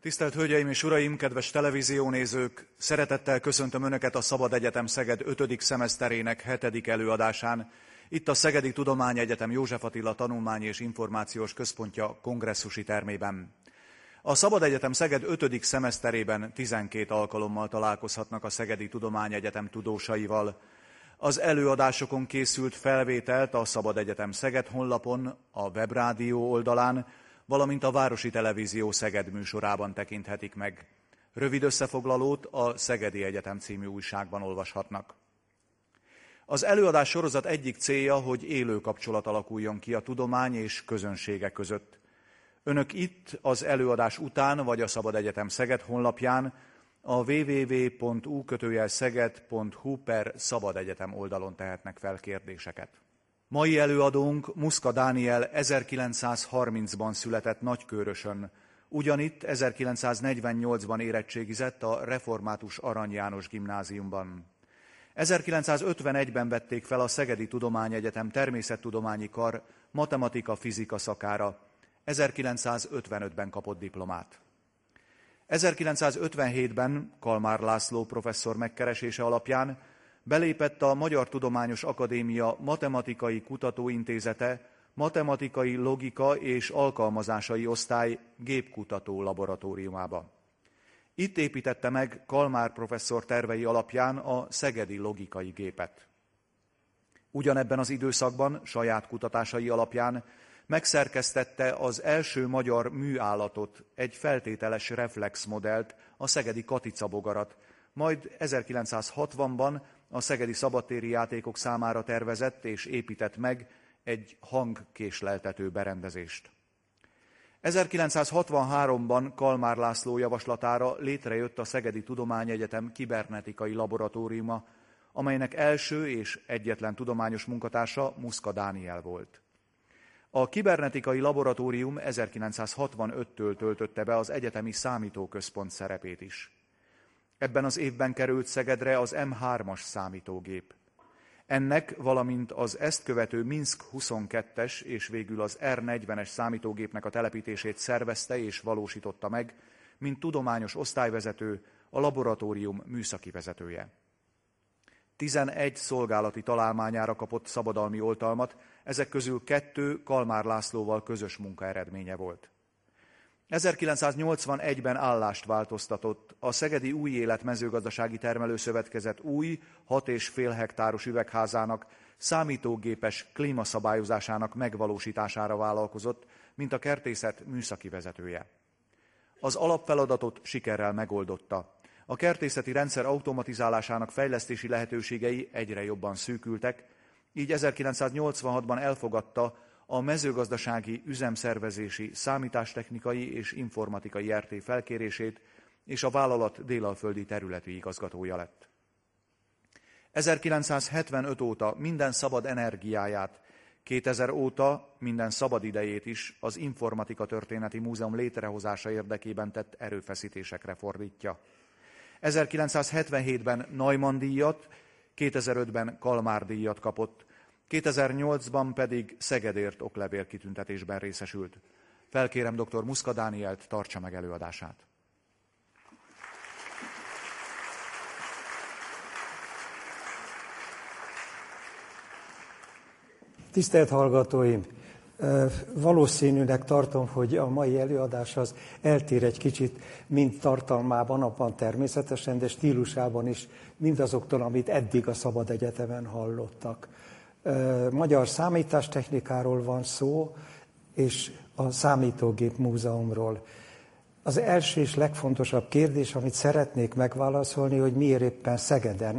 Tisztelt Hölgyeim és Uraim, kedves televíziónézők! Szeretettel köszöntöm Önöket a Szabad Egyetem Szeged 5. szemeszterének 7. előadásán. Itt a Szegedi Tudományegyetem József Attila Tanulmányi és Információs Központja kongresszusi termében. A Szabad Egyetem Szeged 5. szemeszterében 12 alkalommal találkozhatnak a Szegedi Tudományegyetem tudósaival. Az előadásokon készült felvételt a Szabad Egyetem Szeged honlapon, a Webrádió oldalán, valamint a Városi Televízió Szeged műsorában tekinthetik meg. Rövid összefoglalót a Szegedi Egyetem című újságban olvashatnak. Az előadás sorozat egyik célja, hogy élő kapcsolat alakuljon ki a tudomány és közönsége között. Önök itt az előadás után vagy a Szabad Egyetem Szeged honlapján a www.u-szeged.hu/Szabad Egyetem oldalon tehetnek fel kérdéseket. Mai előadónk Muszka Dániel 1930-ban született Nagykőrösön. Ugyanitt 1948-ban érettségizett a Református Arany János Gimnáziumban. 1951-ben vették fel a Szegedi Tudományegyetem Természettudományi Kar matematika-fizika szakára. 1955-ben kapott diplomát. 1957-ben Kalmár László professzor megkeresése alapján belépett a Magyar Tudományos Akadémia Matematikai Kutatóintézete Matematikai Logika és Alkalmazásai Osztály Gépkutató Laboratóriumába. Itt építette meg Kalmár professzor tervei alapján a szegedi logikai gépet. Ugyanebben az időszakban saját kutatásai alapján megszerkesztette az első magyar műállatot, egy feltételes reflexmodellt, a szegedi Katica bogarat, majd 1960-ban a szegedi szabadtéri játékok számára tervezett és épített meg egy hangkésleltető berendezést. 1963-ban Kalmár László javaslatára létrejött a Szegedi Tudományegyetem Kibernetikai Laboratóriuma, amelynek első és egyetlen tudományos munkatársa Muszka Dániel volt. A Kibernetikai Laboratórium 1965-től töltötte be az egyetemi számítóközpont szerepét is. Ebben az évben került Szegedre az M3-as számítógép. Ennek, valamint az ezt követő Minsk 22-es és végül az R40-es számítógépnek a telepítését szervezte és valósította meg, mint tudományos osztályvezető, a laboratórium műszaki vezetője. 11 szolgálati találmányára kapott szabadalmi oltalmat, ezek közül 2 Kalmár Lászlóval közös munka eredménye volt. 1981-ben állást változtatott, a Szegedi Új Élet Mezőgazdasági Termelőszövetkezet új, 6,5 hektáros üvegházának, számítógépes klímaszabályozásának megvalósítására vállalkozott, mint a kertészet műszaki vezetője. Az alapfeladatot sikerrel megoldotta. A kertészeti rendszer automatizálásának fejlesztési lehetőségei egyre jobban szűkültek, így 1986-ban elfogadta a mezőgazdasági üzemszervezési, számítástechnikai és informatikai RT felkérését, és a vállalat délalföldi területi igazgatója lett. 1975 óta minden szabad energiáját, 2000 óta minden szabad idejét is az Informatika Történeti Múzeum létrehozása érdekében tett erőfeszítésekre fordítja. 1977-ben Neumann díjat, 2005-ben Kalmár díjat kapott, 2008-ban pedig Szegedért oklevél kitüntetésben részesült. Felkérem dr. Muszka Dánielt, tartsa meg előadását. Tisztelt hallgatóim! Valószínűleg tartom, hogy a mai előadás az eltér egy kicsit, mind tartalmában, abban természetesen, de stílusában is mindazoktól, amit eddig a Szabad Egyetemen hallottak. Magyar számítástechnikáról van szó, és a Számítógép Múzeumról. Az első és legfontosabb kérdés, amit szeretnék megválaszolni, hogy miért éppen Szegeden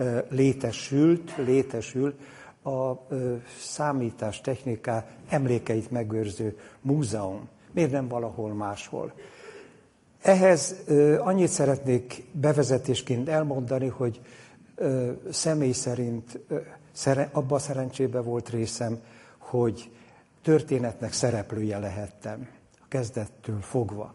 létesül a számítástechniká emlékeit megőrző múzeum. Miért nem valahol máshol? Ehhez annyit szeretnék bevezetésként elmondani, hogy személy szerint abban a szerencsébe volt részem, hogy történetnek szereplője lehettem, a kezdettől fogva.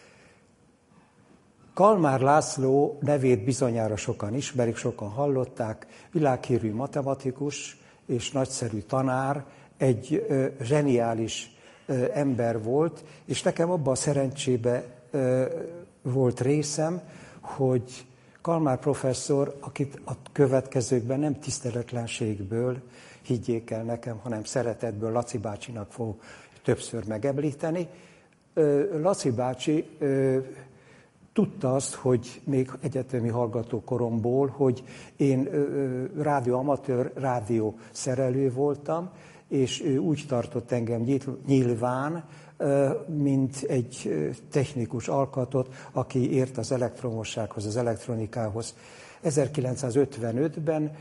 Kalmár László nevét bizonyára sokan ismerik, sokan hallották, világhírű matematikus és nagyszerű tanár, egy zseniális ember volt, és nekem abban a szerencsébe volt részem, hogy Kalmár professzor, akit a következőkben nem tiszteletlenségből, higgyék el nekem, hanem szeretetből Laci bácsinak fog többször megemlíteni. Laci bácsi tudta azt, hogy még egyetemi hallgatókoromból, hogy én rádióamatőr, rádiószerelő voltam, és ő úgy tartott engem nyilván, mint egy technikus alkatot, aki ért az elektromossághoz, az elektronikához. 1955-ben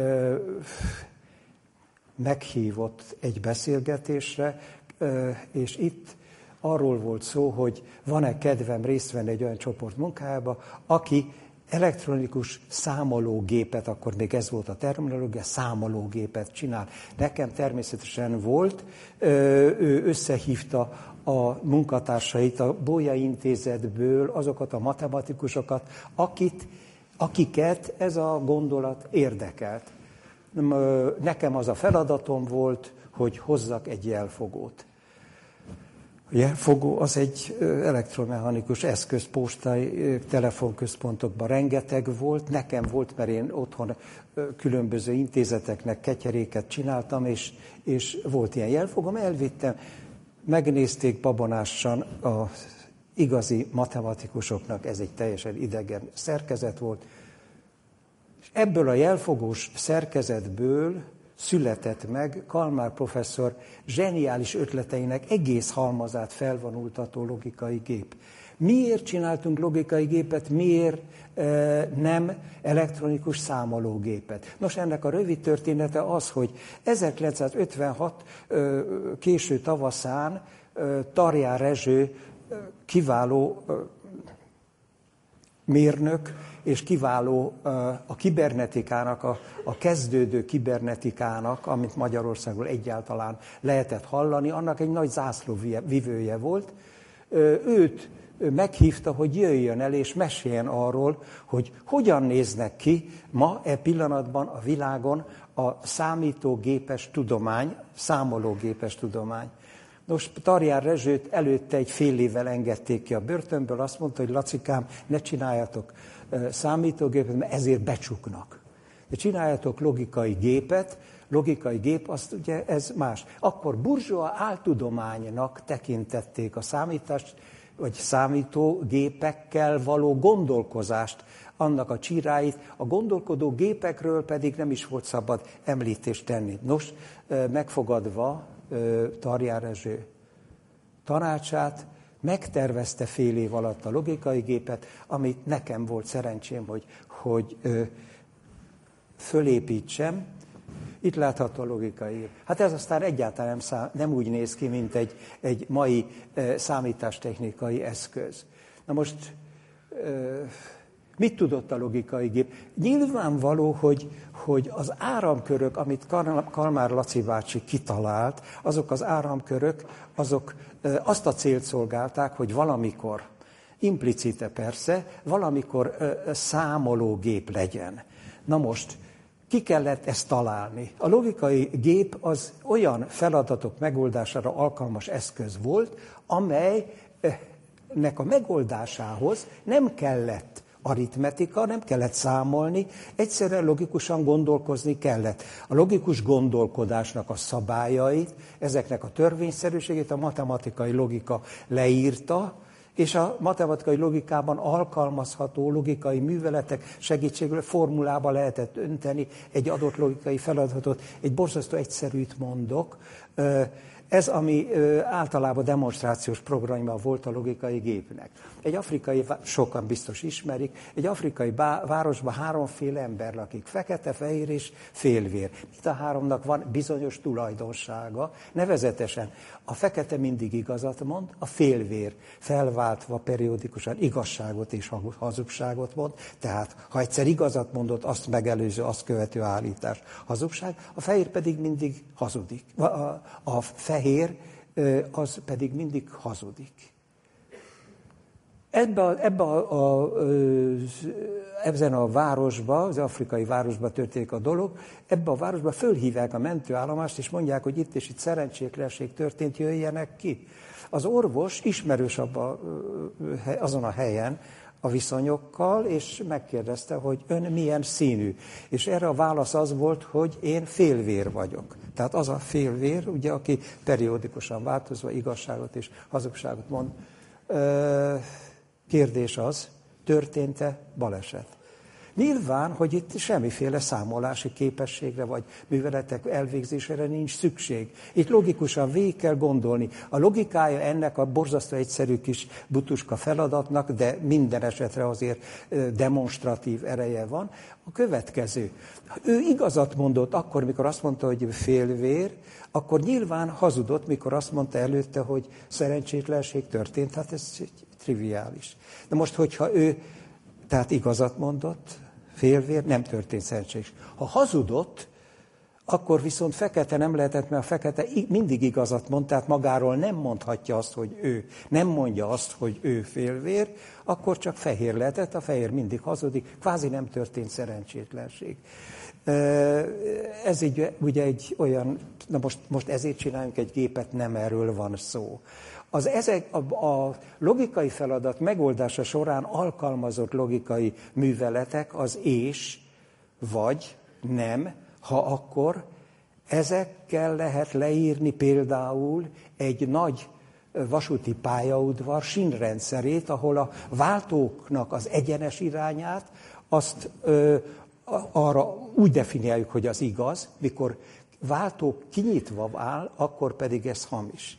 meghívott egy beszélgetésre, és itt arról volt szó, hogy van-e kedvem részt venni egy olyan csoport munkájába, aki elektronikus számológépet, akkor még ez volt a terminológia, számológépet csinál. Nekem természetesen volt, ő összehívta a munkatársait a Bolyai Intézetből, azokat a matematikusokat, akiket ez a gondolat érdekelt. Nekem az a feladatom volt, hogy hozzak egy jelfogót. A jelfogó az egy elektromechanikus eszköz, postai, telefonközpontokban rengeteg volt. Nekem volt, mert én otthon különböző intézeteknek ketyeréket csináltam, és volt ilyen jelfogom, elvittem, megnézték babonásan az igazi matematikusoknak, ez egy teljesen idegen szerkezet volt. És ebből a jelfogós szerkezetből született meg Kalmár professzor zseniális ötleteinek egész halmazát felvonultató logikai gép. Miért csináltunk logikai gépet, miért nem elektronikus számológépet? Nos, ennek a rövid története az, hogy 1956 késő tavaszán Tarján Rezső kiváló mérnök, és kiváló a kibernetikának, a kezdődő kibernetikának, amit Magyarországon egyáltalán lehetett hallani, annak egy nagy zászlóvivője volt. Őt meghívta, hogy jöjjön el és meséljen arról, hogy hogyan néznek ki ma pillanatban a világon a számítógépes tudomány, számológépes tudomány. Nos, Tarján Rezsőt előtte egy fél évvel engedték ki a börtönből, azt mondta, hogy Lacikám, ne csináljatok számítógépet, mert ezért becsuknak. De csináljatok logikai gépet, logikai gép, azt ugye ez más. Akkor burzsóa áltudománynak tekintették a számítást, vagy számítógépekkel való gondolkozást, annak a csíráit, a gondolkodó gépekről pedig nem is volt szabad említést tenni. Nos, megfogadva Tarján Rezső tanácsát, megtervezte fél év alatt a logikai gépet, amit nekem volt szerencsém, hogy fölépítsem. Itt látható a logikai gép. Hát ez aztán egyáltalán nem úgy néz ki, mint egy mai számítástechnikai eszköz. Na most mit tudott a logikai gép? Nyilvánvaló, hogy az áramkörök, amit Kalmár Laci bácsi kitalált, azok az áramkörök, azok azt a célt szolgálták, hogy valamikor, implicite persze, valamikor számológép legyen. Na most, ki kellett ezt találni? A logikai gép az olyan feladatok megoldására alkalmas eszköz volt, amelynek a megoldásához nem kellett aritmetika, nem kellett számolni, egyszerűen logikusan gondolkozni kellett. A logikus gondolkodásnak a szabályait, ezeknek a törvényszerűségét a matematikai logika leírta, és a matematikai logikában alkalmazható logikai műveletek segítségével formulába lehetett önteni egy adott logikai feladatot. Egy borzasztó egyszerűt mondok. Ez, ami általában demonstrációs programja volt a logikai gépnek. Egy afrikai, sokan biztos ismerik, egy afrikai városban háromféle ember lakik, fekete, fehér és félvér. Itt a háromnak van bizonyos tulajdonsága, nevezetesen a fekete mindig igazat mond, a félvér felváltva periódikusan igazságot és hazugságot mond, tehát ha egyszer igazat mondott, azt megelőző, azt követő állítás hazugság, a fehér pedig mindig hazudik. A fehér az pedig mindig hazudik. Ezen a városban, az afrikai városban történik a dolog, ebbe a városba fölhívják a mentőállomást, és mondják, hogy itt és itt szerencsétlenség történt, jöjjenek ki. Az orvos ismerős azon a helyen a viszonyokkal, és megkérdezte, hogy ön milyen színű. És erre a válasz az volt, hogy én félvér vagyok. Tehát az a félvér, ugye, aki periódikusan változva igazságot és hazugságot mond. Kérdés az, történt-e baleset? Nyilván, hogy itt semmiféle számolási képességre vagy műveletek elvégzésére nincs szükség. Itt logikusan végig kell gondolni. A logikája ennek a borzasztó egyszerű kis butuska feladatnak, de minden esetre azért demonstratív ereje van. A következő. Ő igazat mondott akkor, mikor azt mondta, hogy félvér, akkor nyilván hazudott, mikor azt mondta előtte, hogy szerencsétlenség történt. Hát ez triviális. De most, hogyha ő tehát igazat mondott, félvér, nem történt szerencsés. Ha hazudott, akkor viszont fekete nem lehetett, mert a fekete mindig igazat mond, tehát magáról nem mondhatja azt, hogy ő, nem mondja azt, hogy ő félvér, akkor csak fehér lehetett, a fehér mindig hazudik, kvázi nem történt szerencsétlenség. Ez ugye egy olyan, na most ezért csináljunk egy gépet, nem erről van szó. A logikai feladat megoldása során alkalmazott logikai műveletek az és, vagy, nem, ha akkor, ezekkel lehet leírni például egy nagy vasúti pályaudvar sínrendszerét, ahol a váltóknak az egyenes irányát, azt arra úgy definiáljuk, hogy az igaz, mikor váltó kinyitva áll, akkor pedig ez hamis.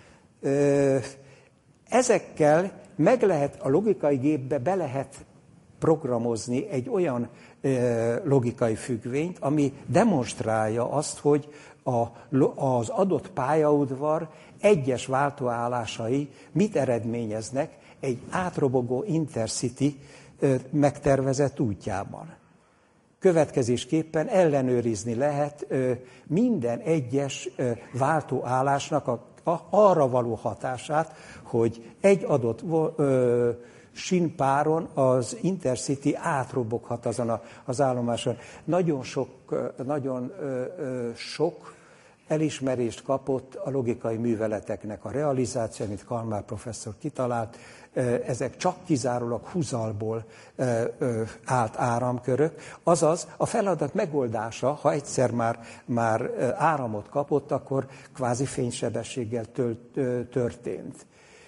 Ezekkel meg lehet, a logikai gépbe be lehet programozni egy olyan logikai függvényt, ami demonstrálja azt, hogy az adott pályaudvar egyes váltóállásai mit eredményeznek egy átrobogó Intercity megtervezett útjában. Következésképpen ellenőrizni lehet minden egyes váltóállásnak arra való hatását, hogy egy adott sínpáron az Intercity átroboghat azon az állomáson. Nagyon sok elismerést kapott a logikai műveleteknek a realizáció, amit Kalmár professzor kitalált. Ezek csak kizárólag húzalból állt áramkörök. Azaz a feladat megoldása, ha egyszer már áramot kapott, akkor kvázi fénysebességgel történt.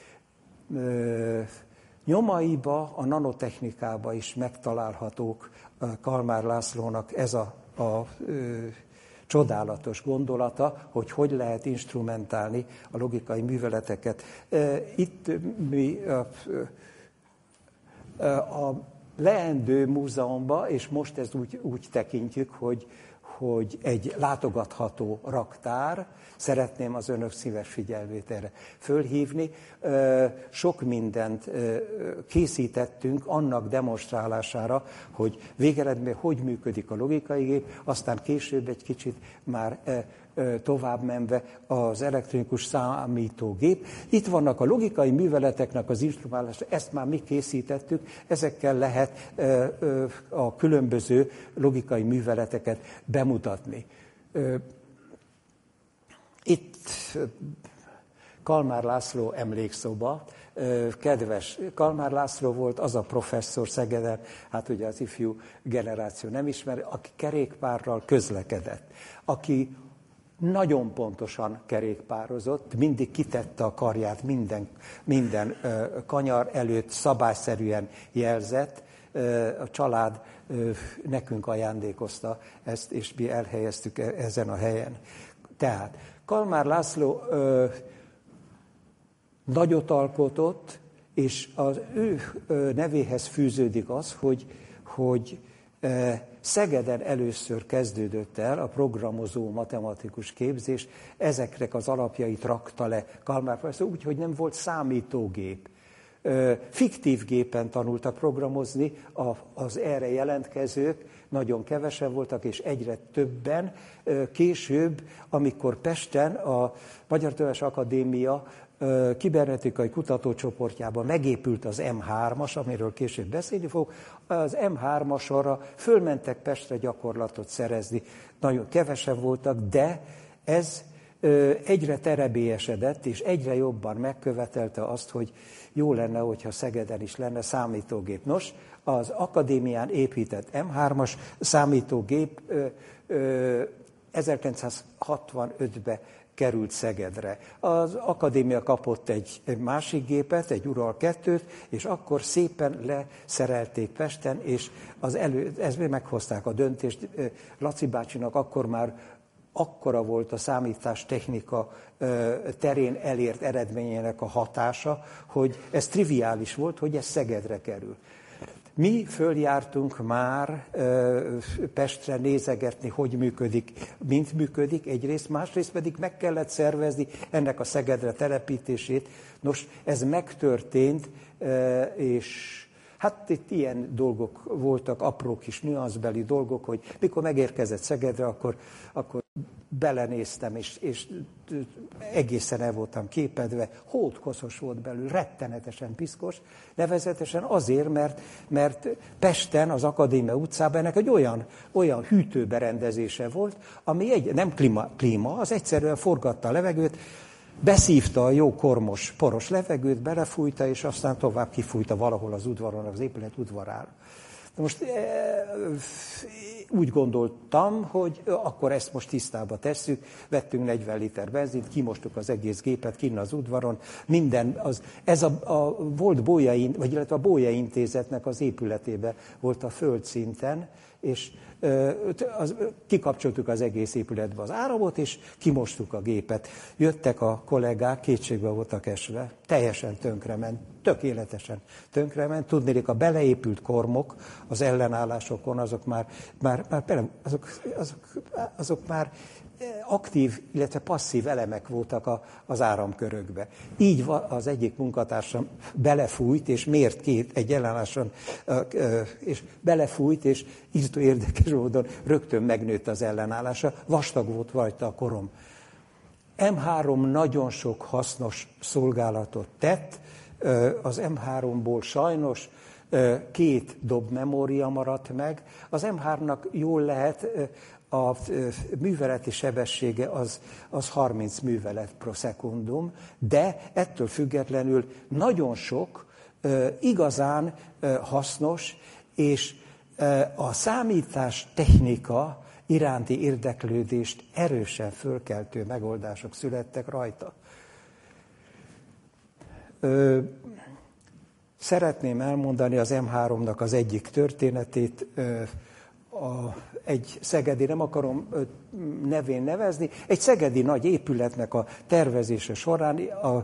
Nyomaiba, a nanotechnikába is megtalálhatók Kalmár Lászlónak ez a csodálatos gondolata, hogy lehet instrumentálni a logikai műveleteket. Itt mi a leendő múzeumban, és most ezt úgy tekintjük, hogy egy látogatható raktár, szeretném az önök szíves figyelmét erre fölhívni. Sok mindent készítettünk annak demonstrálására, hogy végeredményben hogy működik a logikai gép, aztán később egy kicsit már tovább menve az elektronikus számítógép. Itt vannak a logikai műveleteknek az instrumentálása, ezt már mi készítettük, ezekkel lehet a különböző logikai műveleteket bemutatni. Itt Kalmár László emlékszoba, kedves Kalmár László volt az a professzor Szegeden, hát ugye az ifjú generáció nem ismeri, aki kerékpárral közlekedett, aki nagyon pontosan kerékpározott, mindig kitette a karját minden kanyar előtt, szabályszerűen jelzett. A család nekünk ajándékozta ezt, és mi elhelyeztük ezen a helyen. Tehát Kalmár László nagyot alkotott, és az ő nevéhez fűződik az, hogy Szegeden először kezdődött el a programozó matematikus képzés, ezeknek az alapjait rakta le Kalmár professzor, úgyhogy nem volt számítógép. fiktív gépen tanultak programozni, az erre jelentkezők nagyon kevesen voltak, és egyre többen. Később, amikor Pesten a Magyar Tudományos Akadémia kibernetikai kutatócsoportjában megépült az M3-as, amiről később beszélni fogok, az M3-asra fölmentek Pestre gyakorlatot szerezni. Nagyon kevesen voltak, de ez egyre terebélyesedett, és egyre jobban megkövetelte azt, hogy jó lenne, hogyha Szegeden is lenne számítógép. Nos, az akadémián épített M3-as számítógép 1965-ben került Szegedre. Az akadémia kapott egy másik gépet, egy Ural 2-t, és akkor szépen leszerelték Pesten, és ezt meghozták a döntést. Laci bácsinak akkor már akkora volt a számítástechnika terén elért eredményének a hatása, hogy ez triviális volt, hogy ez Szegedre kerül. Mi följártunk már Pestre nézegetni, hogy működik, mint működik egyrészt, másrészt pedig meg kellett szervezni ennek a Szegedre telepítését. Nos, ez megtörtént, és hát itt ilyen dolgok voltak, apró kis nüanszbeli dolgok, hogy mikor megérkezett Szegedre, akkor belenéztem, és egészen el voltam képedve, hódkoszos volt belül, rettenetesen piszkos, nevezetesen azért, mert Pesten, az Akadémia utcában ennek egy olyan hűtőberendezése volt, ami nem klíma, az egyszerűen forgatta a levegőt, beszívta a jó kormos, poros levegőt, belefújta, és aztán tovább kifújta valahol az udvaron, az épület udvarára. Most úgy gondoltam, hogy akkor ezt most tisztába tesszük, vettünk 40 liter benzint, kimostuk az egész gépet kinn az udvaron, ez volt illetve a Bolyai Intézetnek az épületében volt a földszinten, és kikapcsoltuk az egész épületbe az áramot, és kimostuk a gépet. Jöttek a kollégák, kétségbe voltak esve, teljesen tönkrement, tökéletesen tönkrement. Tudnélik, a beleépült kormok az ellenállásokon, azok már aktív, illetve passzív elemek voltak az áramkörökbe. Így az egyik munkatársam belefújt, és mért egy ellenálláson, és belefújt, és írtó érdekes módon rögtön megnőtt az ellenállása, vastag volt rajta a korom. M3 nagyon sok hasznos szolgálatot tett, az M3-ból sajnos 2 dob memória maradt meg. Az M3-nak jól lehet, a műveleti sebessége az 30 művelet pro szekundum, de ettől függetlenül nagyon sok igazán hasznos, és a számítás technika iránti érdeklődést erősen fölkeltő megoldások születtek rajta. Szeretném elmondani az M3-nak az egyik történetét, egy szegedi, nem akarom nevén nevezni, egy szegedi nagy épületnek a tervezése során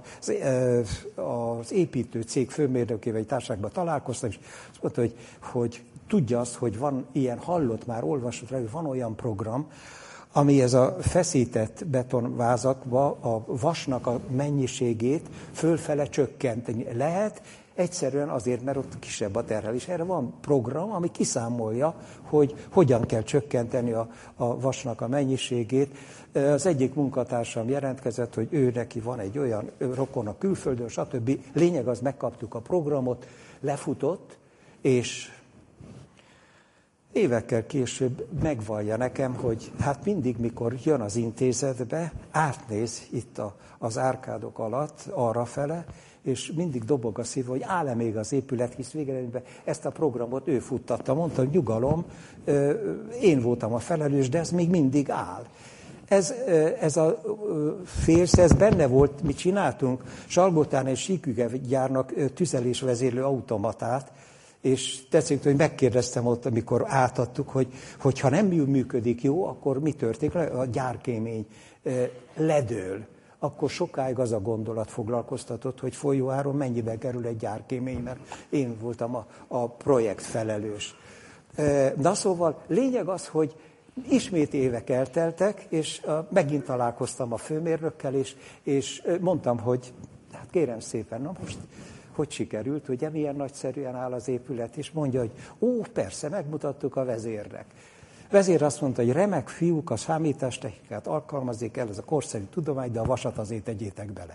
az építő cég főmérnökével egy társaságban találkoztam, és azt mondta, hogy tudja azt, hogy van ilyen, hallott már, olvasott rá, hogy van olyan program, ami ez a feszített betonvázakba a vasnak a mennyiségét fölfele csökkenteni lehet, egyszerűen azért, mert ott kisebb a terhelés. Erre van program, ami kiszámolja, hogy hogyan kell csökkenteni a vasnak a mennyiségét. Az egyik munkatársam jelentkezett, hogy ő neki van egy olyan rokona külföldön, stb. Lényeg az, megkaptuk a programot, lefutott, és évekkel később megvallja nekem, hogy hát mindig, mikor jön az intézetbe, átnéz itt az árkádok alatt, arrafele, és mindig dobog a szíve, hogy áll-e még az épület, hisz végeredményben ezt a programot ő futtatta. Mondta, nyugalom, én voltam a felelős, de ez még mindig áll. Ez a férsz, ez benne volt, mi csináltunk Salgótán és Síkügyárnak tüzelésvezérlő automatát, és tetszik, hogy megkérdeztem ott, amikor átadtuk, hogy ha nem működik jó, akkor mi történik? A gyárkémény ledől. Akkor sokáig az a gondolat foglalkoztatott, hogy folyóáron mennyibe kerül egy gyárkémény, mert én voltam a projekt felelős. Na szóval lényeg az, hogy ismét évek elteltek, és megint találkoztam a főmérnökkel, és mondtam, hogy hát kérem szépen, na most hogy sikerült, ugye milyen nagyszerűen áll az épület, és mondja, hogy persze, megmutattuk a vezérnek. A vezér azt mondta, hogy remek fiúk, a számítástechnikát alkalmazzék el, ez a korszerű tudomány, de a vasat azért tegyétek bele.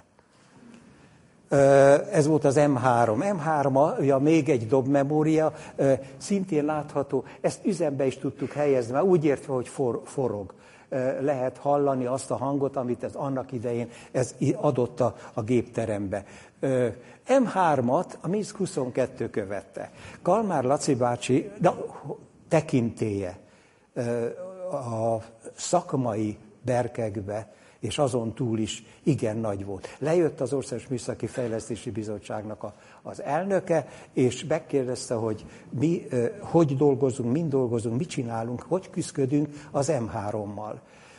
Ez volt az M3. M3-ja még egy dobmemória, szintén látható, ezt üzembe is tudtuk helyezni, mert úgy értve, hogy forog. Lehet hallani azt a hangot, amit ez annak idején ez adott a gépterembe. M3-at a Minsk 22 követte. Kalmár Laci bácsi tekintélye a szakmai berkekbe, és azon túl is igen nagy volt. Lejött az Országos Műszaki Fejlesztési Bizottságnak az elnöke, és megkérdezte, hogy mi hogy dolgozunk, mind dolgozunk, mit csinálunk, hogy küzdködünk az M3-mal.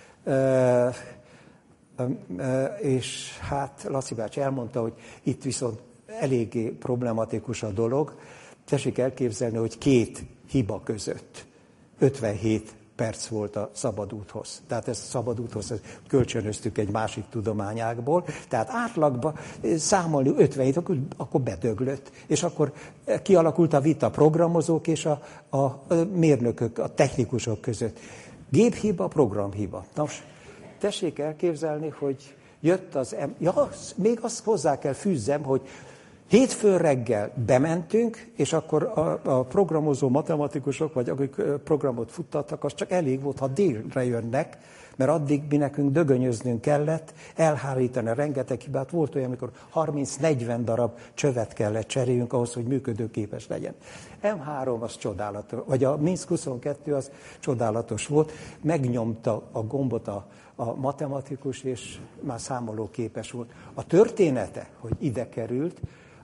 És hát Laci bácsi elmondta, hogy itt viszont eléggé problematikus a dolog. Tessék elképzelni, hogy 2 hiba között 57 perc volt a szabadúthoz. Tehát ezt a szabadúthoz kölcsönöztük egy másik tudományágból. Tehát átlagban számolni 57, akkor bedöglött. És akkor kialakult a vita programozók és a mérnökök, a technikusok között. Géphiba, programhiba. Nos, tessék elképzelni, hogy jött az még azt hozzá kell fűzzem, hogy hétfőn reggel bementünk, és akkor a programozó matematikusok, vagy akik programot futtattak, az csak elég volt, ha délre jönnek, mert addig mi nekünk dögönyöznünk kellett, elhárítani rengeteg hibát. Volt olyan, amikor 30-40 darab csövet kellett cseréljünk ahhoz, hogy működőképes legyen. M3 az csodálatos, vagy a Minsk 22 az csodálatos volt, megnyomta a gombot a matematikus, és már számolóképes volt. A története, hogy ide került,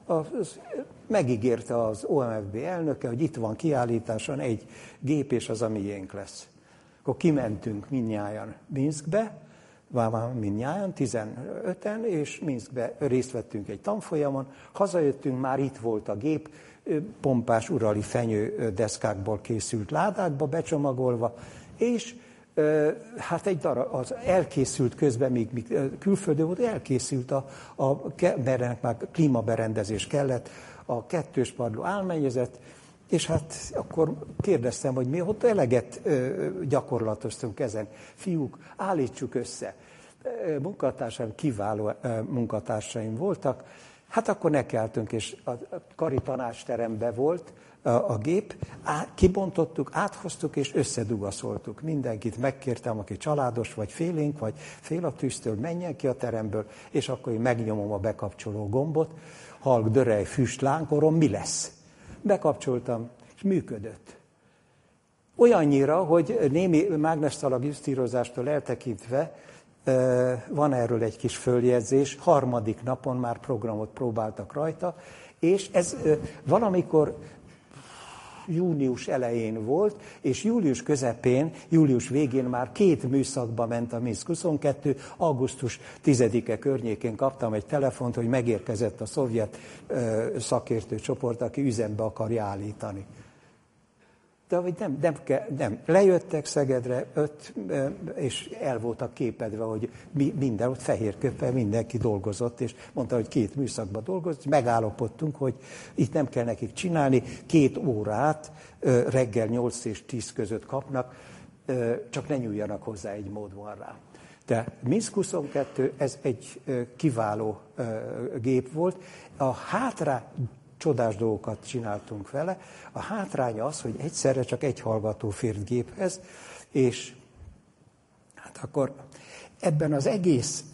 megígérte az OMFB elnöke, hogy itt van kiállításon egy gép, és az a miénk lesz. Akkor kimentünk mindnyájan Minskbe, mindnyájan, 15-en, és Minskbe részt vettünk egy tanfolyamon, hazajöttünk, már itt volt a gép, pompás urali fenyődeszkákból készült ládákba becsomagolva, és hát egy darab, az elkészült közben, még külföldön volt, elkészült mert már klímaberendezés kellett, a 2 padló álmennyezet, és hát akkor kérdeztem, hogy mi ott eleget gyakorlatoztunk ezen. Fiúk, állítsuk össze. Munkatársaim, kiváló munkatársaim voltak. Hát akkor nekeltünk, és a kari tanácsteremben volt a gép, kibontottuk, áthoztuk, és összedugaszoltuk. Mindenkit megkértem, aki családos, vagy félénk, vagy fél a tűztől, menjen ki a teremből, és akkor én megnyomom a bekapcsoló gombot, halk, dörej, füst, lánkorom, mi lesz? Bekapcsoltam, és működött. Olyannyira, hogy némi mágnestalak jusztírozástól eltekintve van erről egy kis följegyzés, 3. napon már programot próbáltak rajta, és ez valamikor június elején volt, és július közepén, július végén már 2 műszakba ment a Minsk 22, augusztus 10-e környékén kaptam egy telefont, hogy megérkezett a szovjet szakértő csoport, aki üzembe akarja állítani. De hogy nem. Lejöttek Szegedre, 5, és el voltak képedve, hogy minden, ott fehér köppel mindenki dolgozott, és mondta, hogy 2 műszakban dolgozott, megállapodtunk, hogy itt nem kell nekik csinálni, 2 órát reggel 8 és 10 között kapnak, csak ne nyúljanak hozzá, egy mód van rá. De Minsk 22, ez egy kiváló gép volt. Csodás dolgokat csináltunk vele. A hátránya az, hogy egyszerre csak egy hallgató fért géphez, és hát akkor ebben az egész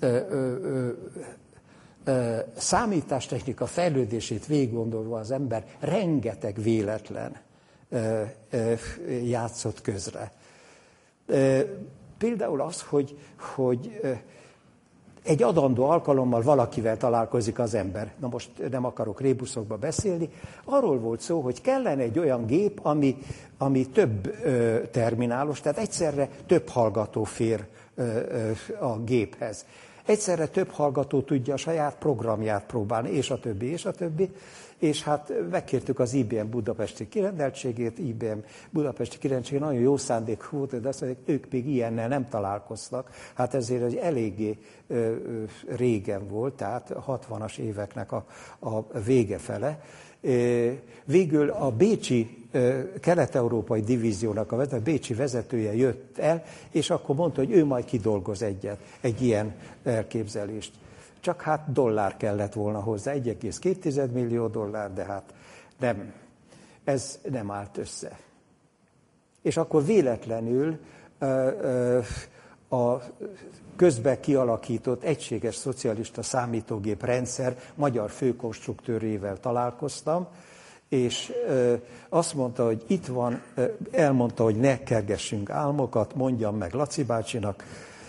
számítástechnika fejlődését végiggondolva az ember rengeteg véletlen játszott közre. Például az, hogy egy adandó alkalommal valakivel találkozik az ember. Na most nem akarok rébuszokba beszélni. Arról volt szó, hogy kellene egy olyan gép, ami több terminálos, tehát egyszerre több hallgató fér a géphez. Egyszerre több hallgató tudja a saját programját próbálni, és a többi, és a többi. És hát megkértük az IBM budapesti kirendeltségét, IBM budapesti kirendeltségét, nagyon jó szándék volt, de azt mondják, ők még ilyennel nem találkoztak. Hát ezért egy eléggé régen volt, tehát 60-as éveknek a vége fele. Végül a bécsi kelet-európai divíziónak a bécsi vezetője jött el, és akkor mondta, hogy ő majd kidolgoz egy ilyen elképzelést. Csak hát dollár kellett volna hozzá, 1,2 millió dollár, de hát nem, ez nem állt össze. És akkor véletlenül a közben kialakított egységes szocialista számítógép rendszer magyar főkonstruktőrével találkoztam, és azt mondta, hogy itt van, elmondta, hogy ne kergessünk álmokat, mondjam meg Laci bácsinak,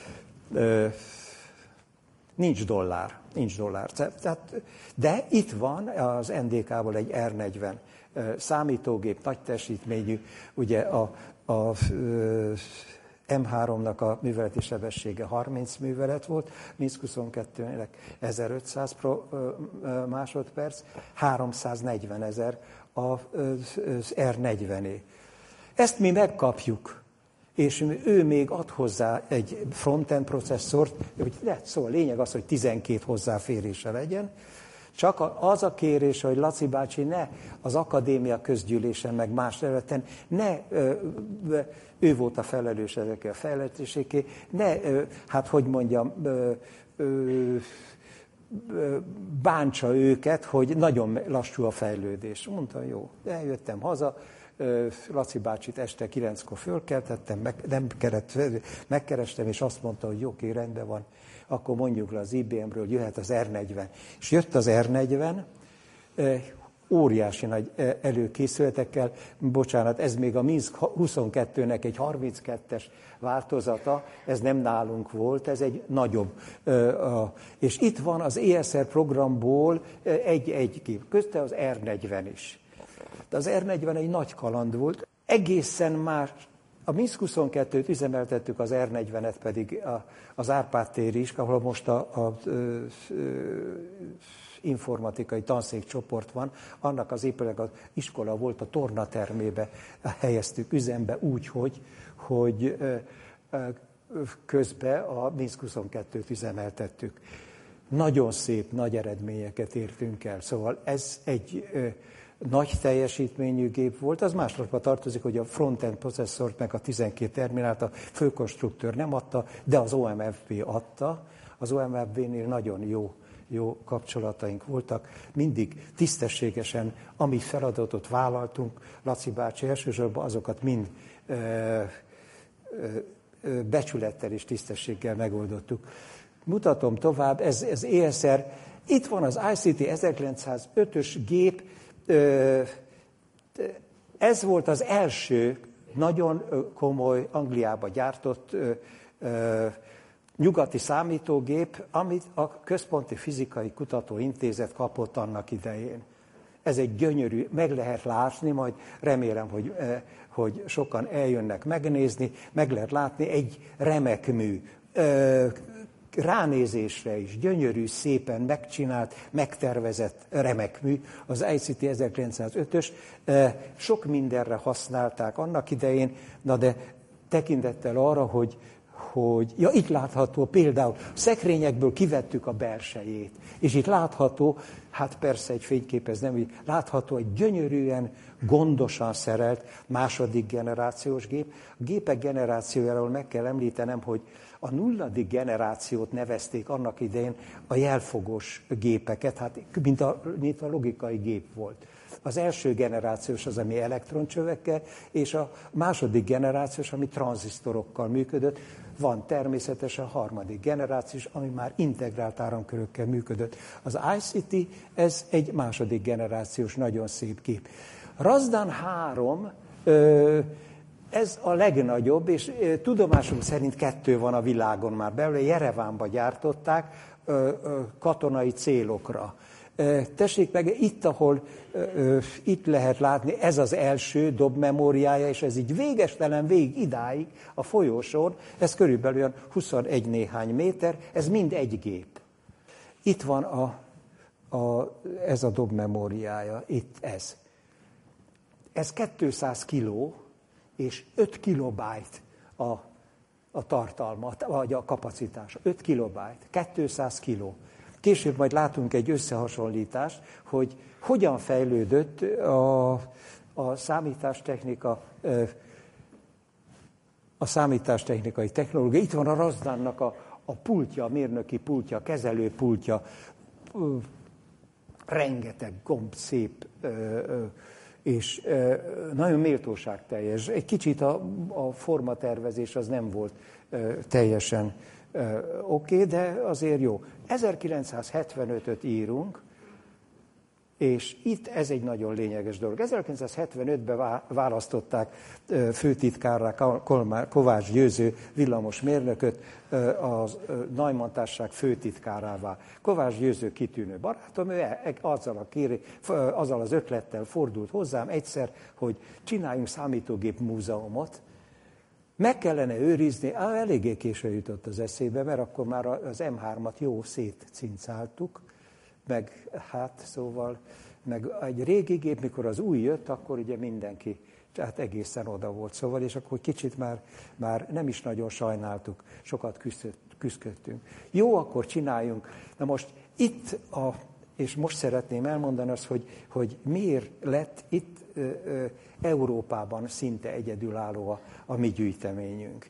nincs dollár. Tehát, de itt van az NDK-ból egy R40 számítógép, nagy teljesítményű, ugye a M3-nak a műveleti sebessége 30 művelet volt, Minsk 22-nek 1500 másodperc, 340 000 az R40-é. Ezt mi megkapjuk, és ő még ad hozzá egy frontend processzort, szóval a lényeg az, hogy 12 hozzáférése legyen, csak az a kérés, hogy Laci bácsi ne az akadémia közgyűlésen, meg más területen, ő volt a felelős ezekkel a fejlesztéséké, bántsa őket, hogy nagyon lassú a fejlődés. Mondtam, jó, eljöttem haza, Laci bácsit este 9-kor fölkeltettem, megkerestem, és azt mondta, hogy oké, rendben van, akkor mondjuk le az IBM-ről, jöhet az R40. És jött az R40, óriási nagy előkészületekkel, bocsánat, ez még a Minsk 22-nek egy 32-es változata, ez nem nálunk volt, ez egy nagyobb. És itt van az ESR programból egy kép, közte az R40 is. De az R40 egy nagy kaland volt, egészen más. A Minsk 22-t üzemeltettük, az R40-et pedig az Árpád tér is, ahol most az informatikai tanszékcsoport van, annak az épületnek az iskola volt, a tornatermébe helyeztük üzembe úgy, hogy közben a Minsk 22-t üzemeltettük. Nagyon szép, nagy eredményeket értünk el. Szóval ez egy nagy teljesítményű gép volt, az másodikba tartozik, hogy a frontend processzort meg a 12 terminált a főkonstruktőr nem adta, de az OMFB adta. Az OMFB-nél nagyon jó kapcsolataink voltak, mindig tisztességesen, ami feladatot vállaltunk, Laci bácsi elsősorban azokat mind becsülettel és tisztességgel megoldottuk. Mutatom tovább, ez ESR, itt van az ICT 1905-ös gép, ez volt az első nagyon komoly Angliába gyártott nyugati számítógép, amit a Központi Fizikai Kutatóintézet kapott annak idején. Ez egy gyönyörű, meg lehet látni, majd remélem, hogy sokan eljönnek megnézni, meg lehet látni egy remek mű. Ránézésre is gyönyörű, szépen megcsinált, megtervezett remek mű, az ICT 1905-ös. Sok mindenre használták annak idején, de tekintettel arra, hogy itt látható például, szekrényekből kivettük a belsejét, és itt látható, hát persze egy fénykép, ez nem így, látható egy gyönyörűen, gondosan szerelt második generációs gép. A gépek generációjáról meg kell említenem, hogy a 0. generációt nevezték annak idején a jelfogós gépeket, hát mint a logikai gép volt. Az első generációs az, ami elektroncsövekkel, és a második generációs, ami tranzisztorokkal működött. Van természetesen a harmadik generációs, ami már integrált áramkörökkel működött. Az ICT, ez egy második generációs, nagyon szép gép. Razdan 3, ez a legnagyobb, és tudomásunk szerint 2 van a világon már belőle, Jerevánba gyártották katonai célokra. Tessék meg, itt, ahol itt lehet látni, ez az első dobmemóriája, és ez így végestelen végig idáig a folyosón, ez körülbelül olyan 21 néhány méter, ez mind egy gép. Itt van ez a dobmemóriája, itt ez. Ez 200 kiló, és 5 kilobájt a tartalma, vagy a kapacitása. 5 kilobájt, 200 kiló. Később majd látunk egy összehasonlítást, hogy hogyan fejlődött a számítástechnikai technológia. Itt van a Razdánnak a pultja, a mérnöki pultja, a kezelő pultja, rengeteg gomb szép, és nagyon méltóságteljes. Egy kicsit a formatervezés az nem volt teljesen oké, de azért jó. 1975-öt írunk, és itt ez egy nagyon lényeges dolog. 1975-ben választották főtitkárrá Kovács Győző villamosmérnököt a Neumann Társaság főtitkárává. Kovács Győző kitűnő barátom, ő azzal az ötlettel fordult hozzám egyszer, hogy csináljunk számítógép múzeumot. Meg kellene őrizni, eléggé későn jutott az eszébe, mert akkor már az M3-at jó szétcincáltuk, meg meg egy régi gép, mikor az új jött, akkor ugye mindenki, tehát egészen oda volt, szóval, és akkor kicsit már nem is nagyon sajnáltuk, sokat küzdöttünk. Jó, akkor csináljunk. Na most itt, és most szeretném elmondani azt, hogy miért lett itt Európában szinte egyedülálló a mi gyűjteményünk.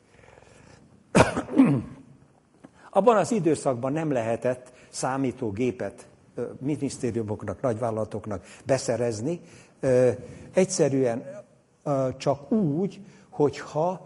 Abban az időszakban nem lehetett számítógépet minisztériumoknak, nagyvállalatoknak beszerezni, egyszerűen csak úgy, hogyha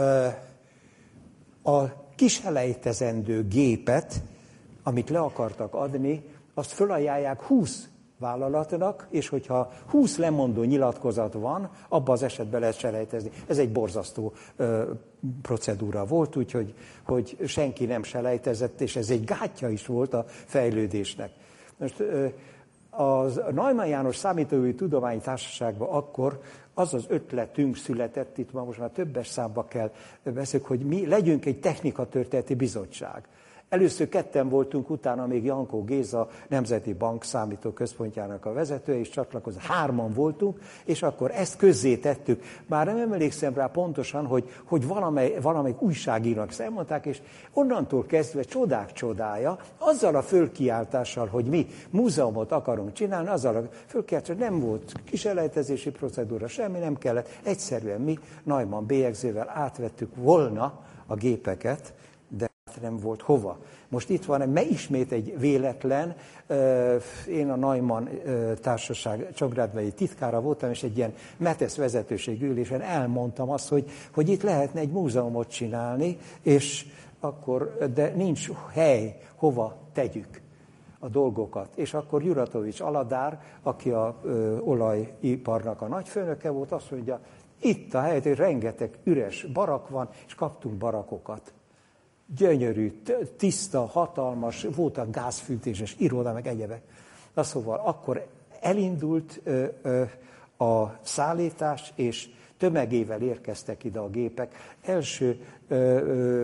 a kiselejtezendő gépet, amit le akartak adni, azt fölajánlják 20 vállalatnak, és hogyha 20 lemondó nyilatkozat van, abban az esetben lehet selejtezni. Ez egy borzasztó procedúra volt, úgyhogy senki nem selejtezett, és ez egy gátja is volt a fejlődésnek. Most az Neumann János Számítógépészeti Tudományi Társaságban akkor az ötletünk született, itt most már többes számba kell beszélni, hogy mi legyünk egy technikatörténeti bizottság. Először ketten voltunk, utána még Jankó Géza, Nemzeti Bank számítóközpontjának a vezetője, és csatlakozott. 3-an voltunk, és akkor ezt közzétettük. Már nem emlékszem rá pontosan, hogy valamelyik újságírónak elmondták, és onnantól kezdve csodák csodája, azzal a fölkiáltással, hogy mi múzeumot akarunk csinálni, azzal a fölkiáltással, nem volt kiselejtezési procedúra, semmi nem kellett. Egyszerűen mi Neumann bélyegzővel átvettük volna a gépeket, nem volt hova. Most itt van ismét egy véletlen, én a Neumann Társaság Csongrád-megyei titkára voltam, és egy ilyen METESZ vezetőségi ülésen elmondtam azt, hogy itt lehetne egy múzeumot csinálni, és akkor, de nincs hely, hova tegyük a dolgokat. És akkor Juratovics Aladár, aki a olajiparnak a nagyfőnöke volt, azt mondja, itt a hely, hogy rengeteg üres barak van, és kaptunk barakokat. Gyönyörű, tiszta, hatalmas, voltak gázfűtéses iroda, meg egyebek. Na szóval akkor elindult a szállítás, és tömegével érkeztek ide a gépek. Első 2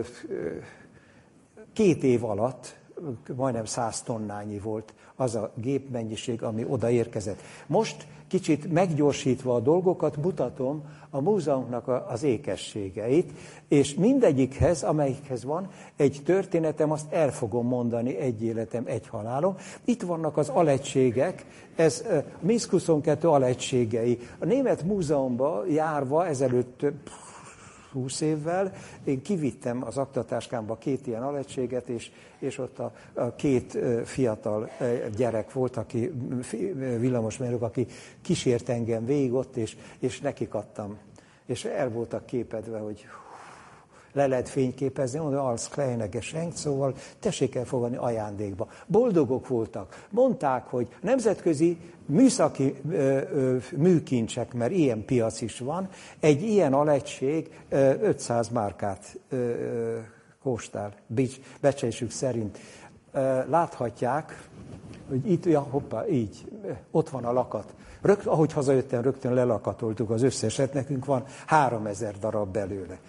év alatt majdnem 100 tonnányi volt az a gépmennyiség, ami oda érkezett. Most kicsit meggyorsítva a dolgokat mutatom a múzeumnak az ékességeit, és mindegyikhez, amelyikhez van egy történetem, azt el fogom mondani, egy életem, egy halálom. Itt vannak az alegységek, ez Minsk 22 alegységei. A Német Múzeumban járva ezelőtt 20 évvel, én kivittem az aktatáskámba 2 ilyen alegységet, és ott a 2 fiatal gyerek volt, aki villamosmérnök, aki kísért engem végig ott, és nekik adtam. És el voltak képedve, hogy le lehet fényképezni, mondom, als kleine Geschenk, szóval tessék elfogadni ajándékba. Boldogok voltak. Mondták, hogy nemzetközi műszaki műkincsek, mert ilyen piac is van, egy ilyen alegység 500 márkát kóstál, becslésük szerint. Láthatják, hogy itt, ja, hoppá, így, ott van a lakat. Ahogy hazajöttem, rögtön lelakatoltuk az összeset, nekünk van 3000 darab belőle.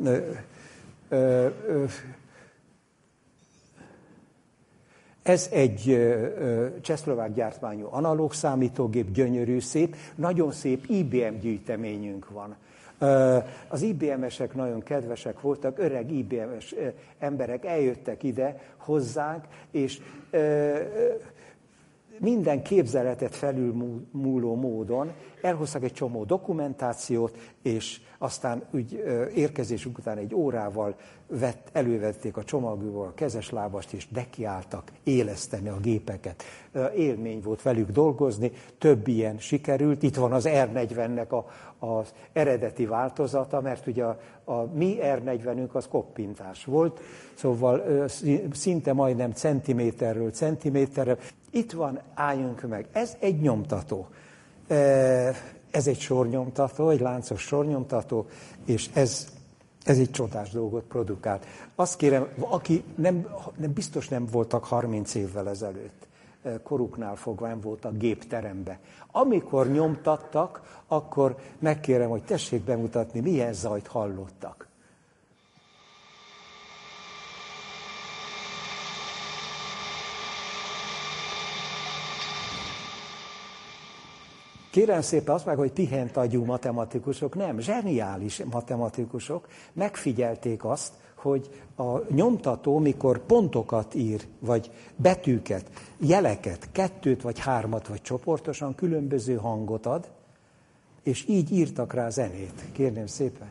Ez egy csehszlovák gyártmányú analóg számítógép, gyönyörű, szép, nagyon szép IBM gyűjteményünk van. Az IBM-esek nagyon kedvesek voltak, öreg IBM-es emberek eljöttek ide hozzánk, és minden képzeletet felülmúló módon elhoztak egy csomó dokumentációt, és aztán úgy érkezésük után egy órával elővették a csomagból a kezeslábast, és nekiálltak éleszteni a gépeket. Élmény volt velük dolgozni, több ilyen sikerült. Itt van az R40-nek az eredeti változata, mert ugye a mi R40-ünk az koppintás volt, szóval szinte majdnem centiméterről centiméterre. Itt van, álljunk meg, ez egy nyomtató. Ez egy sornyomtató, egy láncos sornyomtató, és ez egy csodás dolgot produkált. Azt kérem, aki biztos nem voltak 30 évvel ezelőtt, koruknál fogva nem voltak gépterembe. Amikor nyomtattak, akkor megkérem, hogy tessék bemutatni, milyen zajt hallottak. Kérem szépen azt meg, hogy pihent agyú matematikusok, nem, zseniális matematikusok megfigyelték azt, hogy a nyomtató, mikor pontokat ír, vagy betűket, jeleket, 2 vagy 3 vagy csoportosan különböző hangot ad, és így írtak rá zenét. Kérném szépen.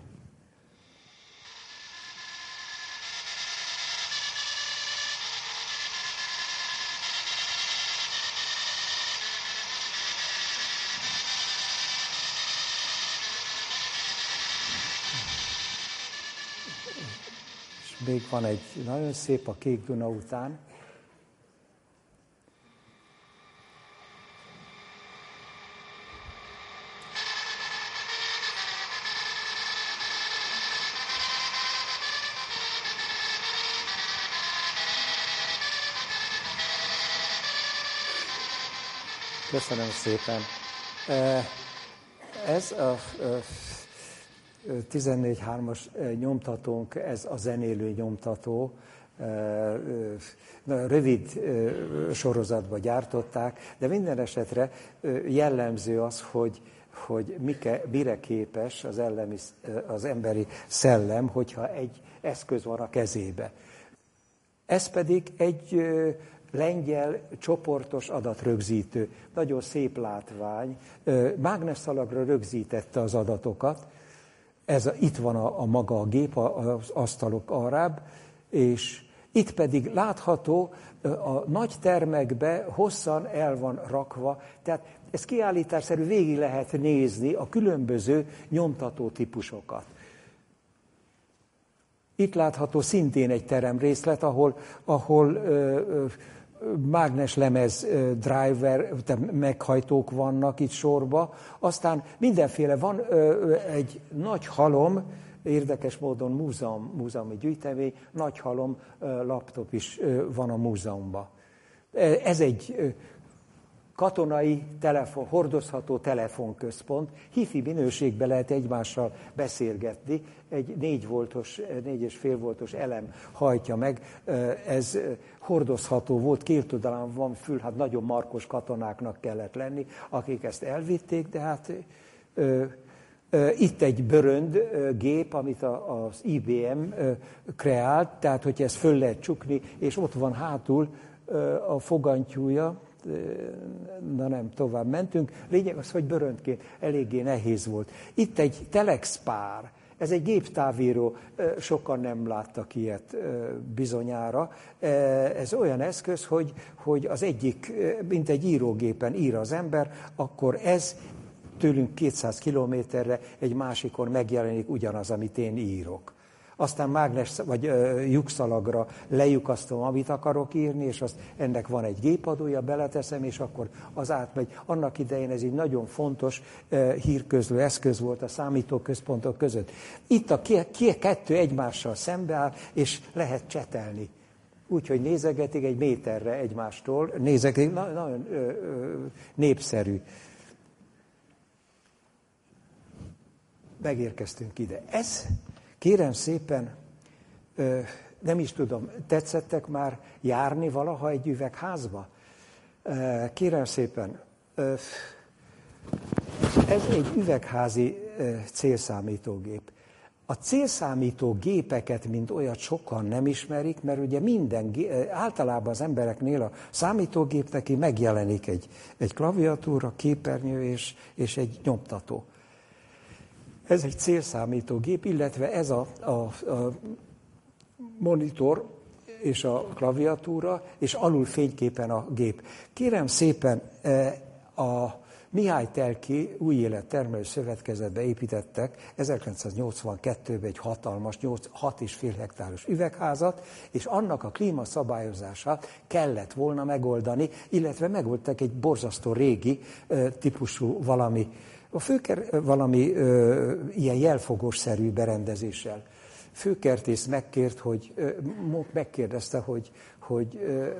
Még van egy nagyon szép a Kék Duna után. Köszönöm szépen. Ez a 14.3-as nyomtatónk, ez a zenélő nyomtató. Rövid sorozatban gyártották, de minden esetre jellemző az, hogy mire képes az emberi szellem, hogyha egy eszköz van a kezébe. Ez pedig egy lengyel csoportos adatrögzítő. Nagyon szép látvány. Mágnesszalagra rögzítette az adatokat. Itt van a maga a gép, az asztalok arrább, és itt pedig látható, a nagy termekbe hosszan el van rakva, tehát ez kiállításszerű, végig lehet nézni a különböző nyomtató típusokat. Itt látható szintén egy teremrészlet, ahol mágneslemez driver, meghajtók vannak itt sorba, aztán mindenféle van egy nagy halom, érdekes módon múzeumi gyűjtemény, nagy halom laptop is van a múzeumban. Ez egy katonai hordozható telefonközpont, hifi minőségben lehet egymással beszélgetni, egy 4,5 voltos elem hajtja meg, ez hordozható volt, 2 oldalán van fül, hát nagyon markos katonáknak kellett lenni, akik ezt elvitték, de hát itt egy bőrönd gép, amit az IBM kreált, tehát hogy ezt föl lehet csukni, és ott van hátul a fogantyúja, na nem, tovább mentünk. Lényeg az, hogy bőröndként eléggé nehéz volt. Itt egy telexpár, ez egy géptávíró, sokan nem láttak ilyet bizonyára. Ez olyan eszköz, hogy az egyik, mint egy írógépen ír az ember, akkor ez tőlünk 200 kilométerre egy másikon megjelenik ugyanaz, amit én írok. Aztán mágnes vagy lyukszalagra lejukasztom, amit akarok írni, és ennek van egy gépadója, beleteszem, és akkor az átmegy. Annak idején ez egy nagyon fontos hírközlő eszköz volt a számítóközpontok között. Itt a kettő egymással szembeáll, és lehet csetelni. úgyhogy nézegetik egy méterre egymástól, nézegetik, nagyon népszerű. Megérkeztünk ide. Ez, kérem szépen, nem is tudom, tetszettek már járni valaha egy üvegházba? Kérem szépen, ez egy üvegházi célszámítógép. A célszámítógépeket, mint olyat sokan nem ismerik, mert ugye általában az embereknél a számítógép neki megjelenik egy klaviatúra, képernyő és egy nyomtató. Ez egy célszámítógép, illetve ez a monitor és a klaviatúra, és alul fényképen a gép. Kérem szépen, a Mihály Telki Új Élet Termelő Szövetkezetbe építettek 1982-ben egy hatalmas, 6,5 hektáros üvegházat, és annak a klímaszabályozását kellett volna megoldani, illetve megoldtak egy borzasztó régi típusú valami ilyen jelfogós-szerű berendezéssel. Főkertész megkérdezte, hogy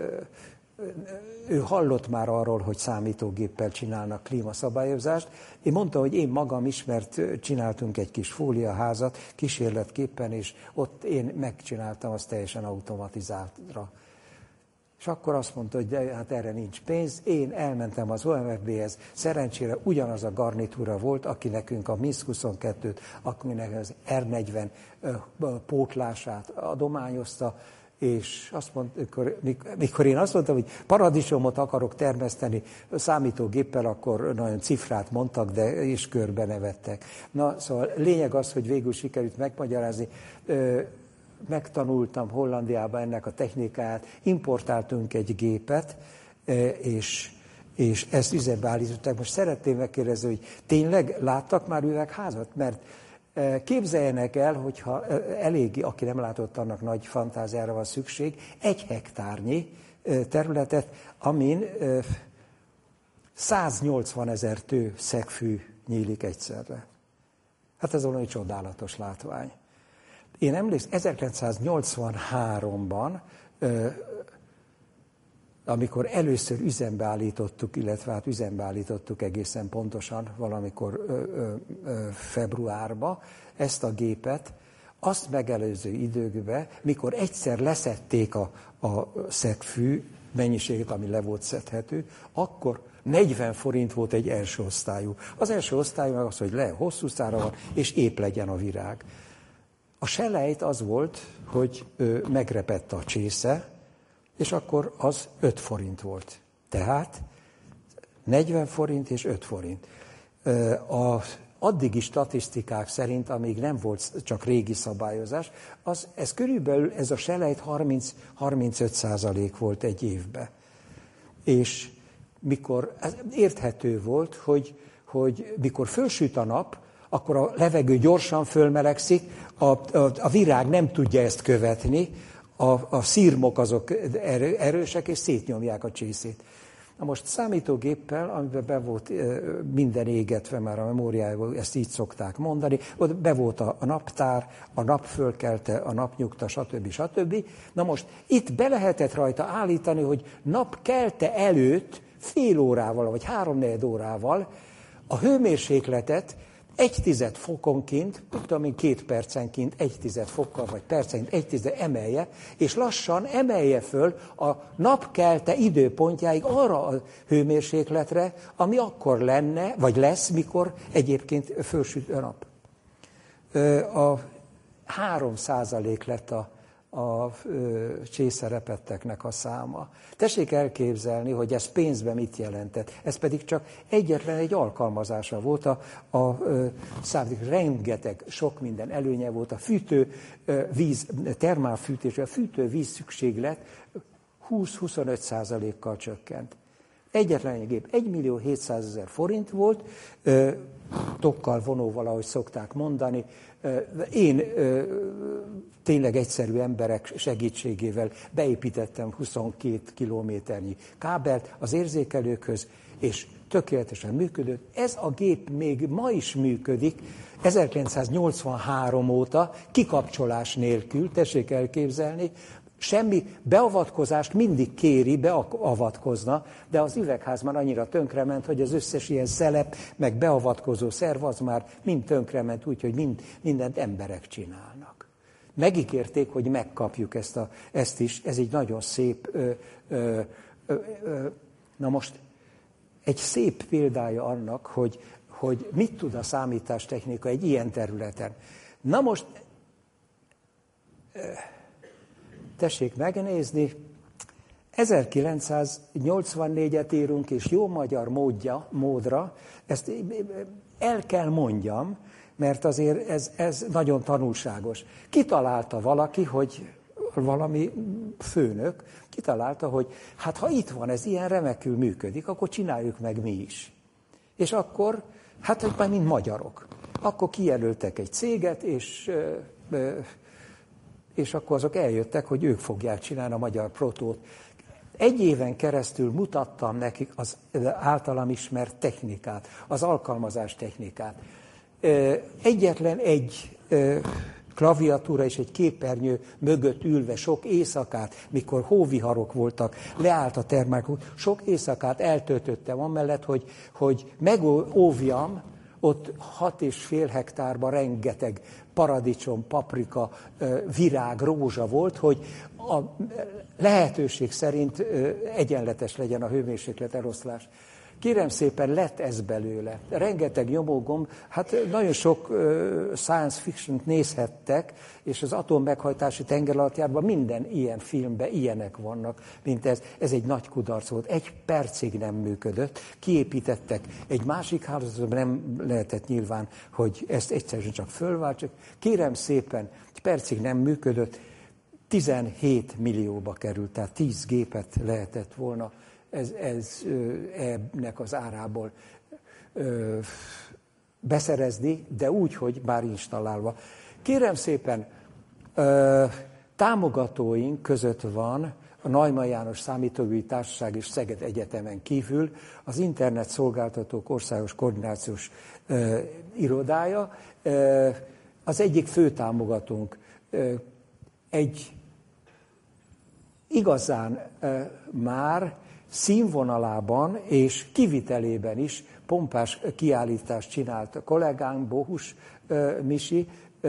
ő hallott már arról, hogy számítógéppel csinálnak klímaszabályozást. Én mondtam, hogy én magam is, mert csináltunk egy kis fóliaházat kísérletképpen, és ott én megcsináltam azt teljesen automatizáltra. És akkor azt mondta, hogy de hát erre nincs pénz. Én elmentem az OMFB-hez, szerencsére ugyanaz a garnitúra volt, aki nekünk a Minsk 22-t, akinek az R40 pótlását adományozta, és azt mondta, mikor én azt mondtam, hogy paradicsomot akarok termeszteni számítógéppel, akkor nagyon cifrát mondtak, de és körbe nevettek. Na, szóval lényeg az, hogy végül sikerült megmagyarázni. Megtanultam Hollandiában ennek a technikáját, importáltunk egy gépet, és ezt üzembe állították. Most szeretném megkérdezni, hogy tényleg láttak már üvegházat? Mert képzeljenek el, hogyha elég, aki nem látott, annak nagy fantáziára van szükség, 1 hektárnyi területet, amin 180 000 tő szegfű nyílik egyszerre. Hát ez valami csodálatos látvány. Én emlékszem, 1983-ban, amikor először üzembe állítottuk, illetve hát üzembe állítottuk egészen pontosan valamikor februárban ezt a gépet, azt megelőző időkben, mikor egyszer leszették a szegfű mennyiséget, ami le volt szedhető, akkor 40 forint volt egy első osztályú. Az első osztályú meg az, hogy hosszú szára van, és épp legyen a virág. A selejt az volt, hogy megrepett a csésze, és akkor az 5 forint volt. Tehát 40 forint és 5 forint. Az addigi statisztikák szerint, amíg nem volt csak régi szabályozás, ez körülbelül ez a selejt 30-35% volt egy évben. És mikor érthető volt, hogy mikor fölsüt a nap, akkor a levegő gyorsan fölmelegszik, a virág nem tudja ezt követni, a szirmok azok erősek, és szétnyomják a csészét. Na most számítógéppel, amiben be volt minden égetve már a memóriájában, ezt így szokták mondani, ott be volt a naptár, a nap fölkelte, a napnyugta, stb. Na most itt be lehetett rajta állítani, hogy napkelte előtt fél órával, vagy 3-4 órával a hőmérsékletet 1/10 fokonként, tudom én 2 percenként 1/10 fokkal, vagy percenként 1/10 emelje, és lassan emelje föl a napkelte időpontjáig arra a hőmérsékletre, ami akkor lenne, vagy lesz, mikor egyébként fölsüt a nap. 3% lett a csészerepetteknek a száma. Tessék elképzelni, hogy ez pénzben mit jelentett. Ez pedig csak egyetlen egy alkalmazása volt számítógép, rengeteg, sok minden előnye volt. A fűtővíz, termálfűtés, a fűtővíz szükséglet 20-25%-kal csökkent. Egyetlen egy gép 1.700.000 forint volt, tokkal vonóval, ahogy szokták mondani. Én tényleg egyszerű emberek segítségével beépítettem 22 kilométernyi kábelt az érzékelőkhöz, és tökéletesen működött. Ez a gép még ma is működik, 1983 óta, kikapcsolás nélkül, tessék elképzelni, Semmi beavatkozást mindig kéri, beavatkozna, de az üvegház már annyira tönkrement, hogy az összes ilyen szelep, meg beavatkozó szerv az már mind tönkrement, úgyhogy mindent emberek csinálnak. Megígérték, hogy megkapjuk ezt is, ez egy nagyon szép... Na most egy szép példája annak, hogy mit tud a számítástechnika egy ilyen területen. Na most... Tessék megnézni, 1984-et írunk, és jó magyar módra, ezt el kell mondjam, mert azért ez nagyon tanulságos. Kitalálta valaki, hogy valami főnök, kitalálta, hogy hát ha itt van, ez ilyen remekül működik, akkor csináljuk meg mi is. És akkor, hát már mint magyarok, akkor kijelöltek egy céget, és akkor azok eljöttek, hogy ők fogják csinálni a magyar protót. Egy éven keresztül mutattam nekik az általam ismert technikát, az alkalmazás technikát. Egyetlen egy klaviatúra és egy képernyő mögött ülve sok éjszakát, mikor hóviharok voltak, leállt a termákon, sok éjszakát eltöltöttem amellett, hogy megóvjam, ott 6,5 hektárban rengeteg paradicsom, paprika, virág, rózsa volt, hogy a lehetőség szerint egyenletes legyen a hőmérséklet eloszlás. Kérem szépen, lett ez belőle. Rengeteg nyomógomb, hát nagyon sok science fiction-t nézhettek, és az atommeghajtási tengeralattjárban minden ilyen filmben ilyenek vannak, mint ez. Ez egy nagy kudarc volt. 1 percig nem működött. Kiépítettek egy másik hálózatot, nem lehetett nyilván, hogy ezt egyszerűen csak fölváltsák. Kérem szépen, 1 percig nem működött, 17 millióba került, tehát 10 gépet lehetett volna ez ennek az árából beszerezni, de úgy, hogy már installálva. Kérem szépen, támogatóink között van a Neumann János Számítógépészeti Társaság és Szeged Egyetemen kívül az Internet Szolgáltatók Országos Koordinációs Irodája. Az egyik fő támogatónk egy igazán már színvonalában és kivitelében is pompás kiállítást csinált a kollégánk, Bohus Misi,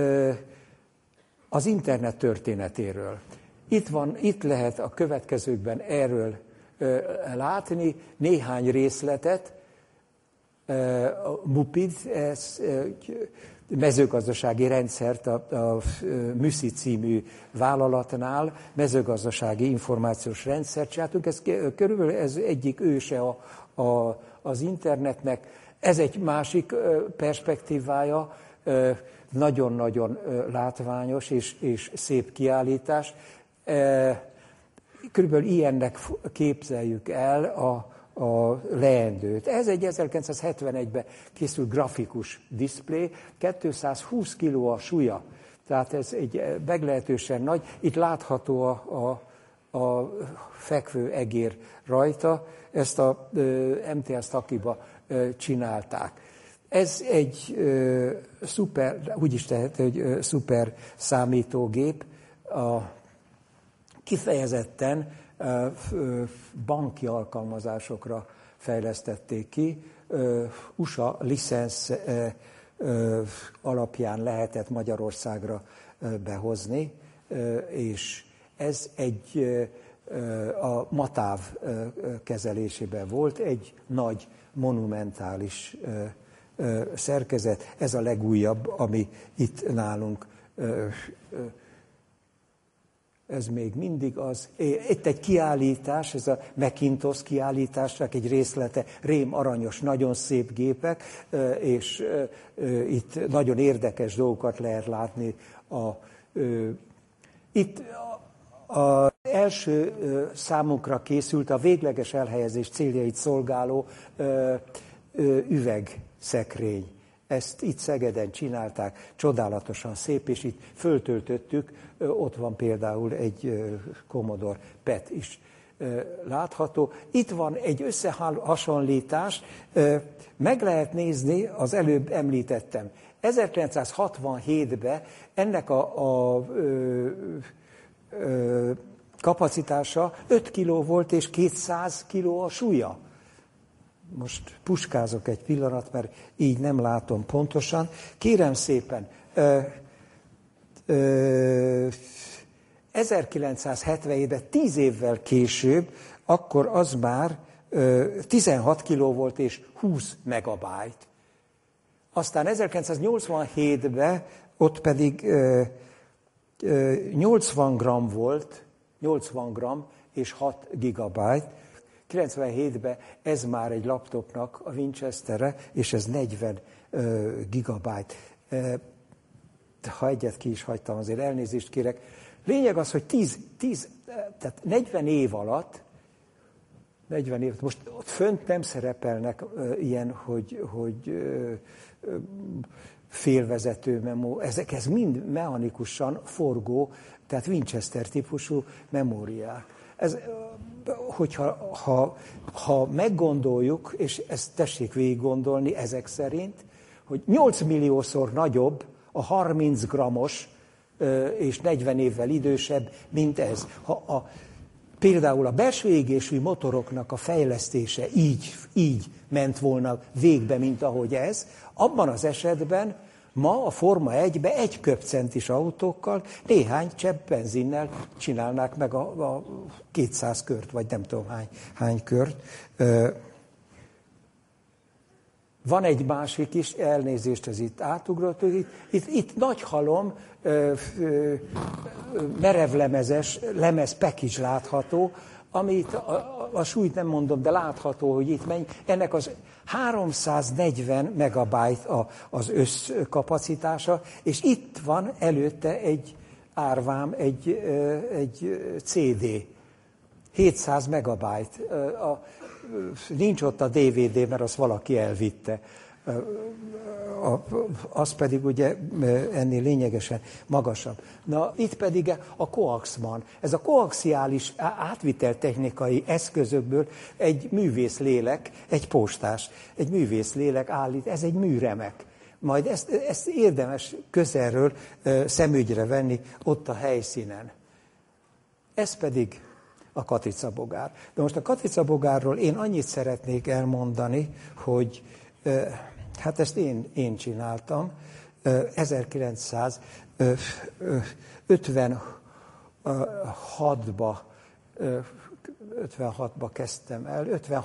az internet történetéről. Itt lehet a következőkben erről látni néhány részletet. A MUPID, ez mezőgazdasági rendszert a MÜSZI című vállalatnál, mezőgazdasági információs rendszert csináltunk. Ez körülbelül ez egyik őse az internetnek. Ez egy másik perspektívája, nagyon-nagyon látványos és szép kiállítás. Körülbelül ilyennek képzeljük el a leendőt. Ez egy 1971-ben készült grafikus diszplé, 220 kg a súlya, tehát ez egy meglehetősen nagy. Itt látható a fekvő egér rajta, ezt a MTS Takiba csinálták. Ez egy szuper, úgy is tehet, hogy szuper számítógép, kifejezetten banki alkalmazásokra fejlesztették ki. USA licensz alapján lehetett Magyarországra behozni, és ez a MATÁV kezelésében volt, egy nagy, monumentális szerkezet. Ez a legújabb, ami itt nálunk. Ez még mindig az. Itt egy kiállítás, ez a Macintosh kiállításnak egy részlete, rém aranyos, nagyon szép gépek, és itt nagyon érdekes dolgokat lehet látni. Itt az első számunkra készült a végleges elhelyezés céljait szolgáló üvegszekrény. Ezt itt Szegeden csinálták, csodálatosan szép, és itt föltöltöttük, ott van például egy Commodore PET is látható. Itt van egy összehasonlítás, meg lehet nézni, az előbb említettem. 1967-ben ennek kapacitása 5 kiló volt, és 200 kiló a súlya. Most puskázok egy pillanat, mert így nem látom pontosan. Kérem szépen, 1977-ben, 10 évvel később, akkor az már 16 kiló volt és 20 megabájt. Aztán 1987-ben ott pedig 80 gram volt, 80 gram és 6 gigabyte. 97-ben ez már egy laptopnak a Winchesterre, és ez 40 gigabyte. Ha egyet ki is hagytam, azért elnézést kérek. Lényeg az, hogy tehát 40 év alatt, most ott fönt nem szerepelnek ilyen, hogy félvezető memória, ez mind mechanikusan forgó, tehát Winchester típusú memóriák. Ez, ha meggondoljuk, és ezt tessék végig gondolni ezek szerint, hogy 8 milliószor nagyobb a 30 grammos és 40 évvel idősebb, mint ez. Például a belső égésű motoroknak a fejlesztése így ment volna végbe, mint ahogy ez, abban az esetben ma a Forma 1-be 1 köbcentis autókkal néhány csepp benzinnel csinálnák meg a 200 kört, vagy nem tudom hány kört. Van egy másik is, elnézést, ez itt átugrott, itt nagy halom, merevlemezes lemez package látható, amit a súlyt nem mondom, de látható, hogy itt megy. Ennek az 340 megabyte az összkapacitása, és itt van előtte egy árvám, egy CD, 700 megabyte. Nincs ott a DVD, mert azt valaki elvitte. Az pedig ugye ennél lényegesen magasabb. Na, itt pedig a coax van. Ez a koaxiális átviteltechnikai eszközökből egy művészlélek, egy postás, egy művészlélek állít, ez egy műremek. Majd ezt érdemes közelről szemügyre venni ott a helyszínen. Ez pedig a katricabogár. De most a katricabogárról én annyit szeretnék elmondani, hogy hát ezt én csináltam. 56-ba kezdtem el,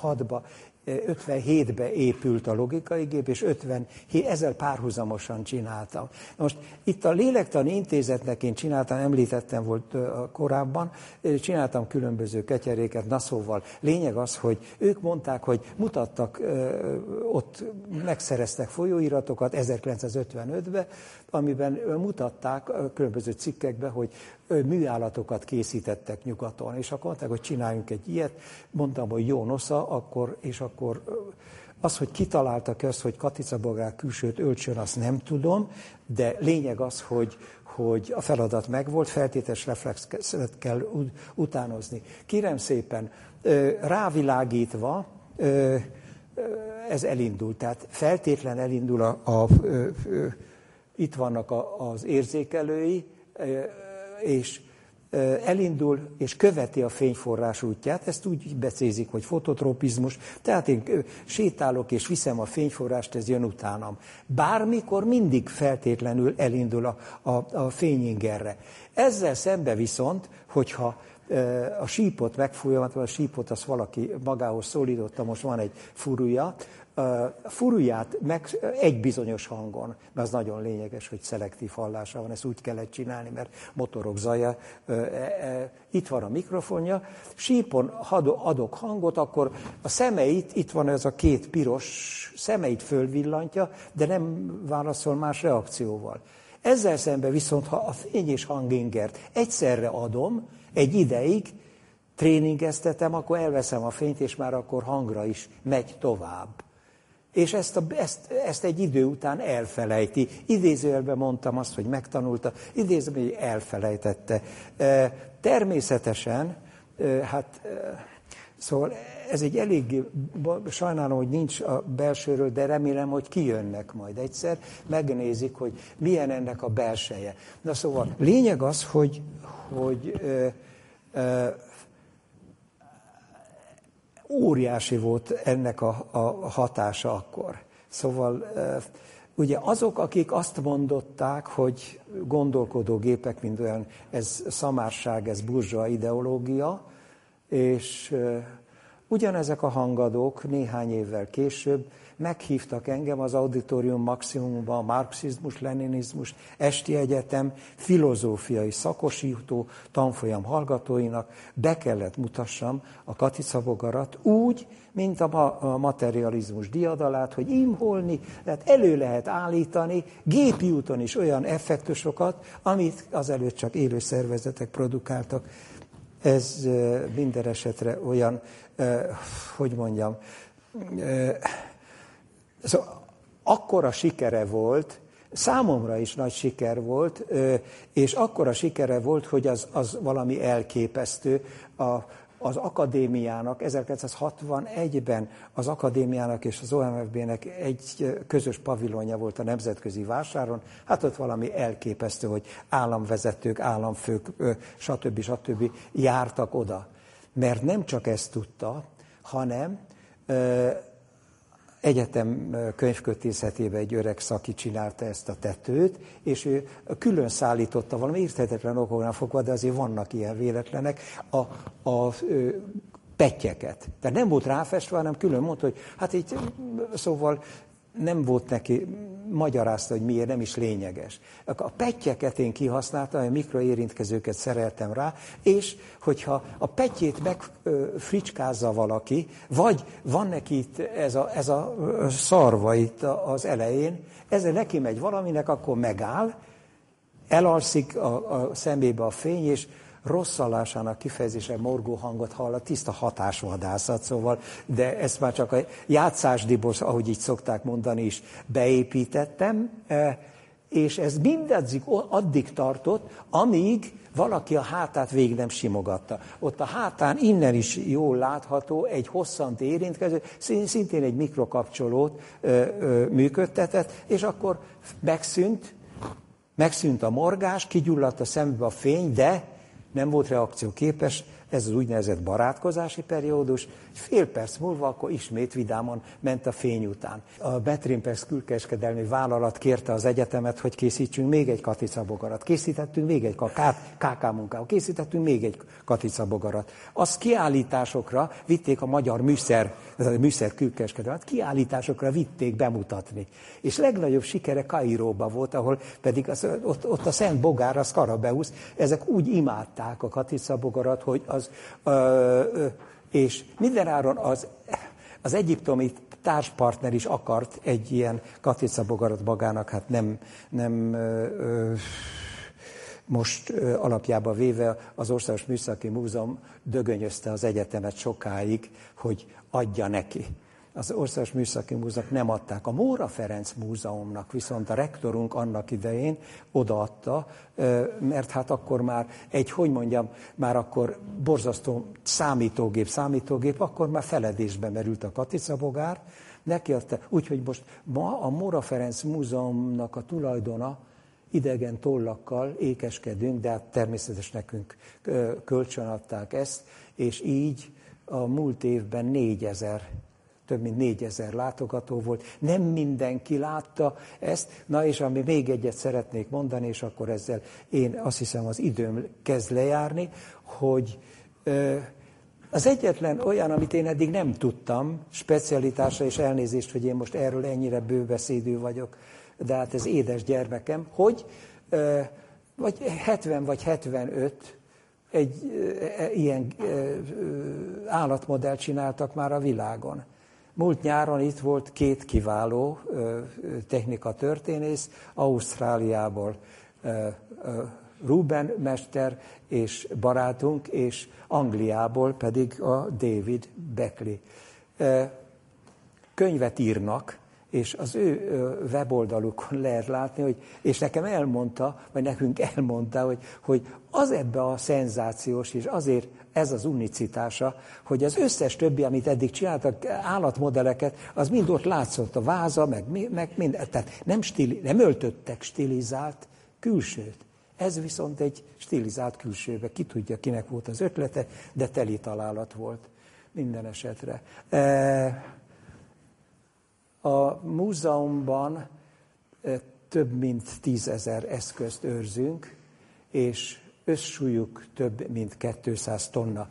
57-ben épült a logikai gép, és ezzel párhuzamosan csináltam. Most itt a Lélektani Intézetnek én csináltam, említettem volt korábban, csináltam különböző ketyeréket NASZO-val. Lényeg az, hogy ők mondták, hogy mutattak, ott megszereztek folyóiratokat 1955-ben, amiben mutatták különböző cikkekben, hogy műállatokat készítettek nyugaton, és akkor mondták, hogy csináljunk egy ilyet. Mondtam, hogy jó nosza, akkor az, hogy kitaláltak ezt, hogy katricabogár külsőt öltsön, azt nem tudom, de lényeg az, hogy a feladat megvolt, feltételes reflexet kell utánozni. Kérem szépen, rávilágítva, ez elindul, tehát feltétlen elindul itt vannak az érzékelői, és elindul és követi a fényforrás útját, ezt úgy becézik, hogy fototropizmus, tehát én sétálok és viszem a fényforrást, ez jön utánam. Bármikor mindig feltétlenül elindul a fényingerre. Ezzel szembe viszont, hogyha a sípot megfújom, a sípot azt valaki magához szólította, most van egy furúja, a furuját meg egy bizonyos hangon, mert az nagyon lényeges, hogy szelektív hallása van, ezt úgy kellett csinálni, mert motorok zaja, itt van a mikrofonja, sípon adok hangot, akkor a szemeit, itt van ez a két piros, szemeit fölvillantja, de nem válaszol más reakcióval. Ezzel szemben viszont, ha a fény és hangingert egyszerre adom, egy ideig tréningeztetem, akkor elveszem a fényt, és már akkor hangra is megy tovább. És ezt egy idő után elfelejti. Idézőjelben mondtam azt, hogy megtanulta, idézőjelben, hogy elfelejtette. Természetesen, szóval ez egy elég, sajnálom, hogy nincs a belsőről, de remélem, hogy kijönnek majd egyszer, megnézik, hogy milyen ennek a belseje. Na szóval, lényeg az, hogy Óriási volt ennek a hatása akkor. Szóval ugye azok, akik azt mondották, hogy gondolkodógépek, mint olyan, ez szamárság, ez burzsóa ideológia, és ugyanezek a hangadók néhány évvel később meghívtak engem az Auditorium Maximumba, a marxizmus, leninizmus, Esti Egyetem filozófiai szakosító tanfolyam hallgatóinak be kellett mutassam a katicabogarat úgy, mint a materializmus diadalát, hogy imholni, tehát elő lehet állítani gépi úton is olyan effektusokat, amit azelőtt csak élő szervezetek produkáltak. Ez minden esetre olyan, hogy mondjam, szóval akkora sikere volt, számomra is nagy siker volt, és akkora sikere volt, hogy az valami elképesztő. Az akadémiának 1961-ben az akadémiának és az OMFB-nek egy közös pavilonja volt a nemzetközi vásáron. Hát ott valami elképesztő, hogy államvezetők, államfők, stb. Jártak oda. Mert nem csak ezt tudta, hanem egyetem könyvkötészetében egy öreg szaki csinálta ezt a tetőt, és ő külön szállította valami érthetetlen okoknál fogva, de azért vannak ilyen véletlenek, a pettyeket. Tehát nem volt ráfestve, hanem külön mondta, hogy hát így, szóval nem volt neki, magyarázta, hogy miért, nem is lényeges. A pettyeket én kihasználtam, a mikroérintkezőket szereltem rá, és hogyha a pettyét megfricskázza valaki, vagy van neki itt ez a szarva itt az elején, ezzel neki megy valaminek, akkor megáll, elalszik a szemébe a fény, és rosszallásának kifejezése morgó hangot hall, a tiszta hatásvadászat, szóval, de ezt már csak a játszásdibos, ahogy így szokták mondani is, beépítettem, és ez addig tartott, amíg valaki a hátát végig nem simogatta. Ott a hátán innen is jól látható egy hosszant érintkező, szintén egy mikrokapcsolót működtetett, és akkor megszűnt a morgás, kigyulladt a szembe a fény, de nem volt reakcióképes, ez az úgynevezett barátkozási periódus, fél perc múlva akkor ismét vidáman ment a fény után. A Metrimpex külkereskedelmi vállalat kérte az egyetemet, hogy készítsünk még egy katicabogarat. Készítettünk még egy KK munkával, készítettünk még egy katicabogarat. Azt kiállításokra vitték a magyar műszer külkereskedelmet, kiállításokra vitték bemutatni. És legnagyobb sikere Kairóban volt, ahol pedig ott a Szent Bogár, a Skarabeusz, ezek úgy imádták a katicabogarat, hogy és mindenáron az egyiptomi társpartner is akart egy ilyen katicabogarat magának, hát nem most alapjába véve az Országos Műszaki Múzeum dögönyözte az egyetemet sokáig, hogy adja neki. Az Országos Műszaki Múzeumnak nem adták. A Móra Ferenc Múzeumnak viszont a rektorunk annak idején odaadta, mert hát akkor már már akkor borzasztó számítógép, akkor már feledésbe merült a katicabogár, neki adta. Úgyhogy most ma a Móra Ferenc Múzeumnak a tulajdona, idegen tollakkal ékeskedünk, de hát természetesen nekünk kölcsönadták ezt, és így a múlt évben több mint 4000 látogató volt. Nem mindenki látta ezt. Na és ami még egyet szeretnék mondani, és akkor ezzel én azt hiszem az időm kezd lejárni, hogy az egyetlen olyan, amit én eddig nem tudtam, specialitásra, és elnézést, hogy én most erről ennyire bőbeszédű vagyok, de hát ez édes gyermekem, hogy vagy 70 vagy 75 egy ilyen állatmodellt csináltak már a világon. Múlt nyáron itt volt 2 kiváló technikatörténész, Ausztráliából Ruben mester és barátunk, és Angliából pedig a David Beckley. Könyvet írnak, és az ő weboldalukon lehet látni, és nekem elmondta, vagy nekünk elmondta, hogy az ebbe a szenzációs, és azért ez az unicitása, hogy az összes többi, amit eddig csináltak, állatmodelleket, az mind ott látszott, a váza, meg mind, tehát nem öltöttek stilizált külsőt. Ez viszont egy stilizált külsőbe, ki tudja, kinek volt az ötlete, de teli találat volt minden esetre. A múzeumban több mint 10 000 eszközt őrzünk, és összsúlyuk több mint 200 tonna.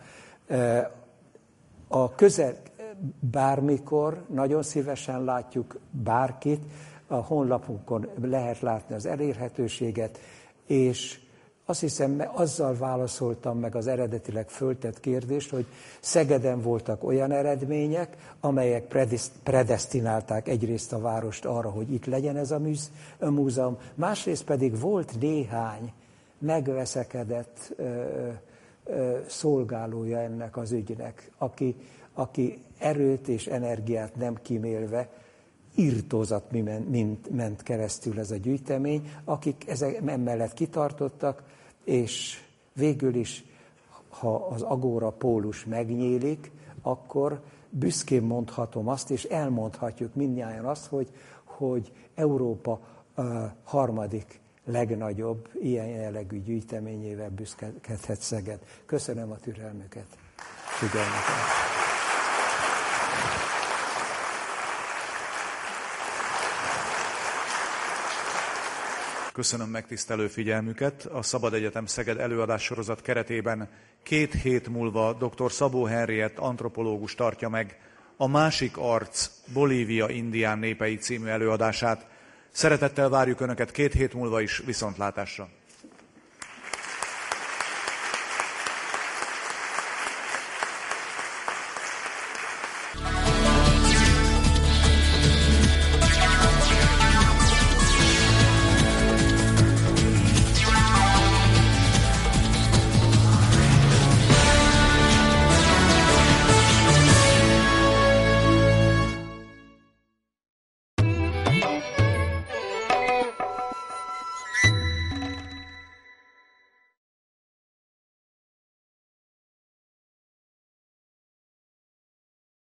A közel bármikor nagyon szívesen látjuk bárkit, a honlapunkon lehet látni az elérhetőséget, és azt hiszem, azzal válaszoltam meg az eredetileg föltett kérdést, hogy Szegeden voltak olyan eredmények, amelyek predesztinálták egyrészt a várost arra, hogy itt legyen ez a múzeum, másrészt pedig volt néhány megveszekedett szolgálója ennek az ügynek, aki erőt és energiát nem kímélve irtózat ment keresztül ez a gyűjtemény, akik emellett kitartottak, és végül is, ha az Agora pólus megnyílik, akkor büszkén mondhatom azt, és elmondhatjuk mindnyájan azt, hogy Európa harmadik legnagyobb ilyen jellegű gyűjteményével büszkekedhet Szeged. Köszönöm a türelmüket, figyelmüket. Köszönöm megtisztelő figyelmüket. A Szabad Egyetem Szeged előadássorozat keretében 2 hét múlva dr. Szabó Henriett antropológus tartja meg a Másik arc Bolívia indián népei című előadását. Szeretettel várjuk Önöket 2 hét múlva is, viszontlátásra!